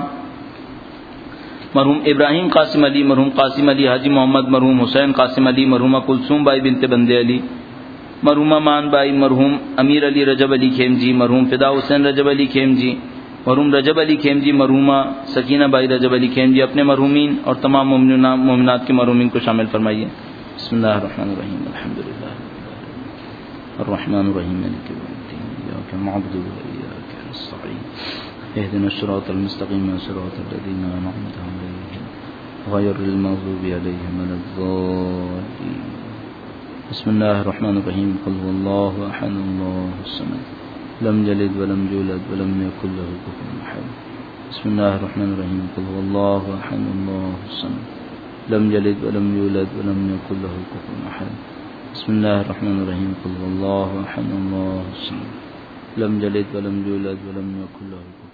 S1: مرحوم ابراہیم قاسم علی، مرحوم قاسم علی حاجی محمد، مرحوم حسین قاسم علی، مرحومہ کلثوم بائی بنت بندے علی، مرحومہ مان بائی، مرحوم امیر علی رجب علی خیمجی، مرحوم فدا حسین رجب علی خیمجی، مرحوم رجب علی خیمجی، مرحومہ سکینہ بائی رجب علی خیمجی، اپنے مرحومین اور تمام مومنات کے مرحومین کو شامل فرمائیے۔ بسم اللہ الرحمن الرحیم الحمدللہ الرحمن الرحیم مالک یوم الدین ایاک نعبد و ایاک نستعین اهدنا الصراط المستقیم صراط الذین انعمت علیہم غیر المغضوب علیہم ولا الضالین بسم اللہ الرحمن الرحیم قل هو اللہ احد اللہ الصمد لم یلد ولم یولد ولم یکن له کفوا احد بسم اللہ الرحمن الرحیم قل هو اللہ احد اللہ الصمد لم یلد ولم یولد ولم یکن له کفوا احد بسم اللہ الرحمن الرحیم قل هو اللہ احد اللہ الصمد لم یلد ولم یولد ولم یکن له کفوا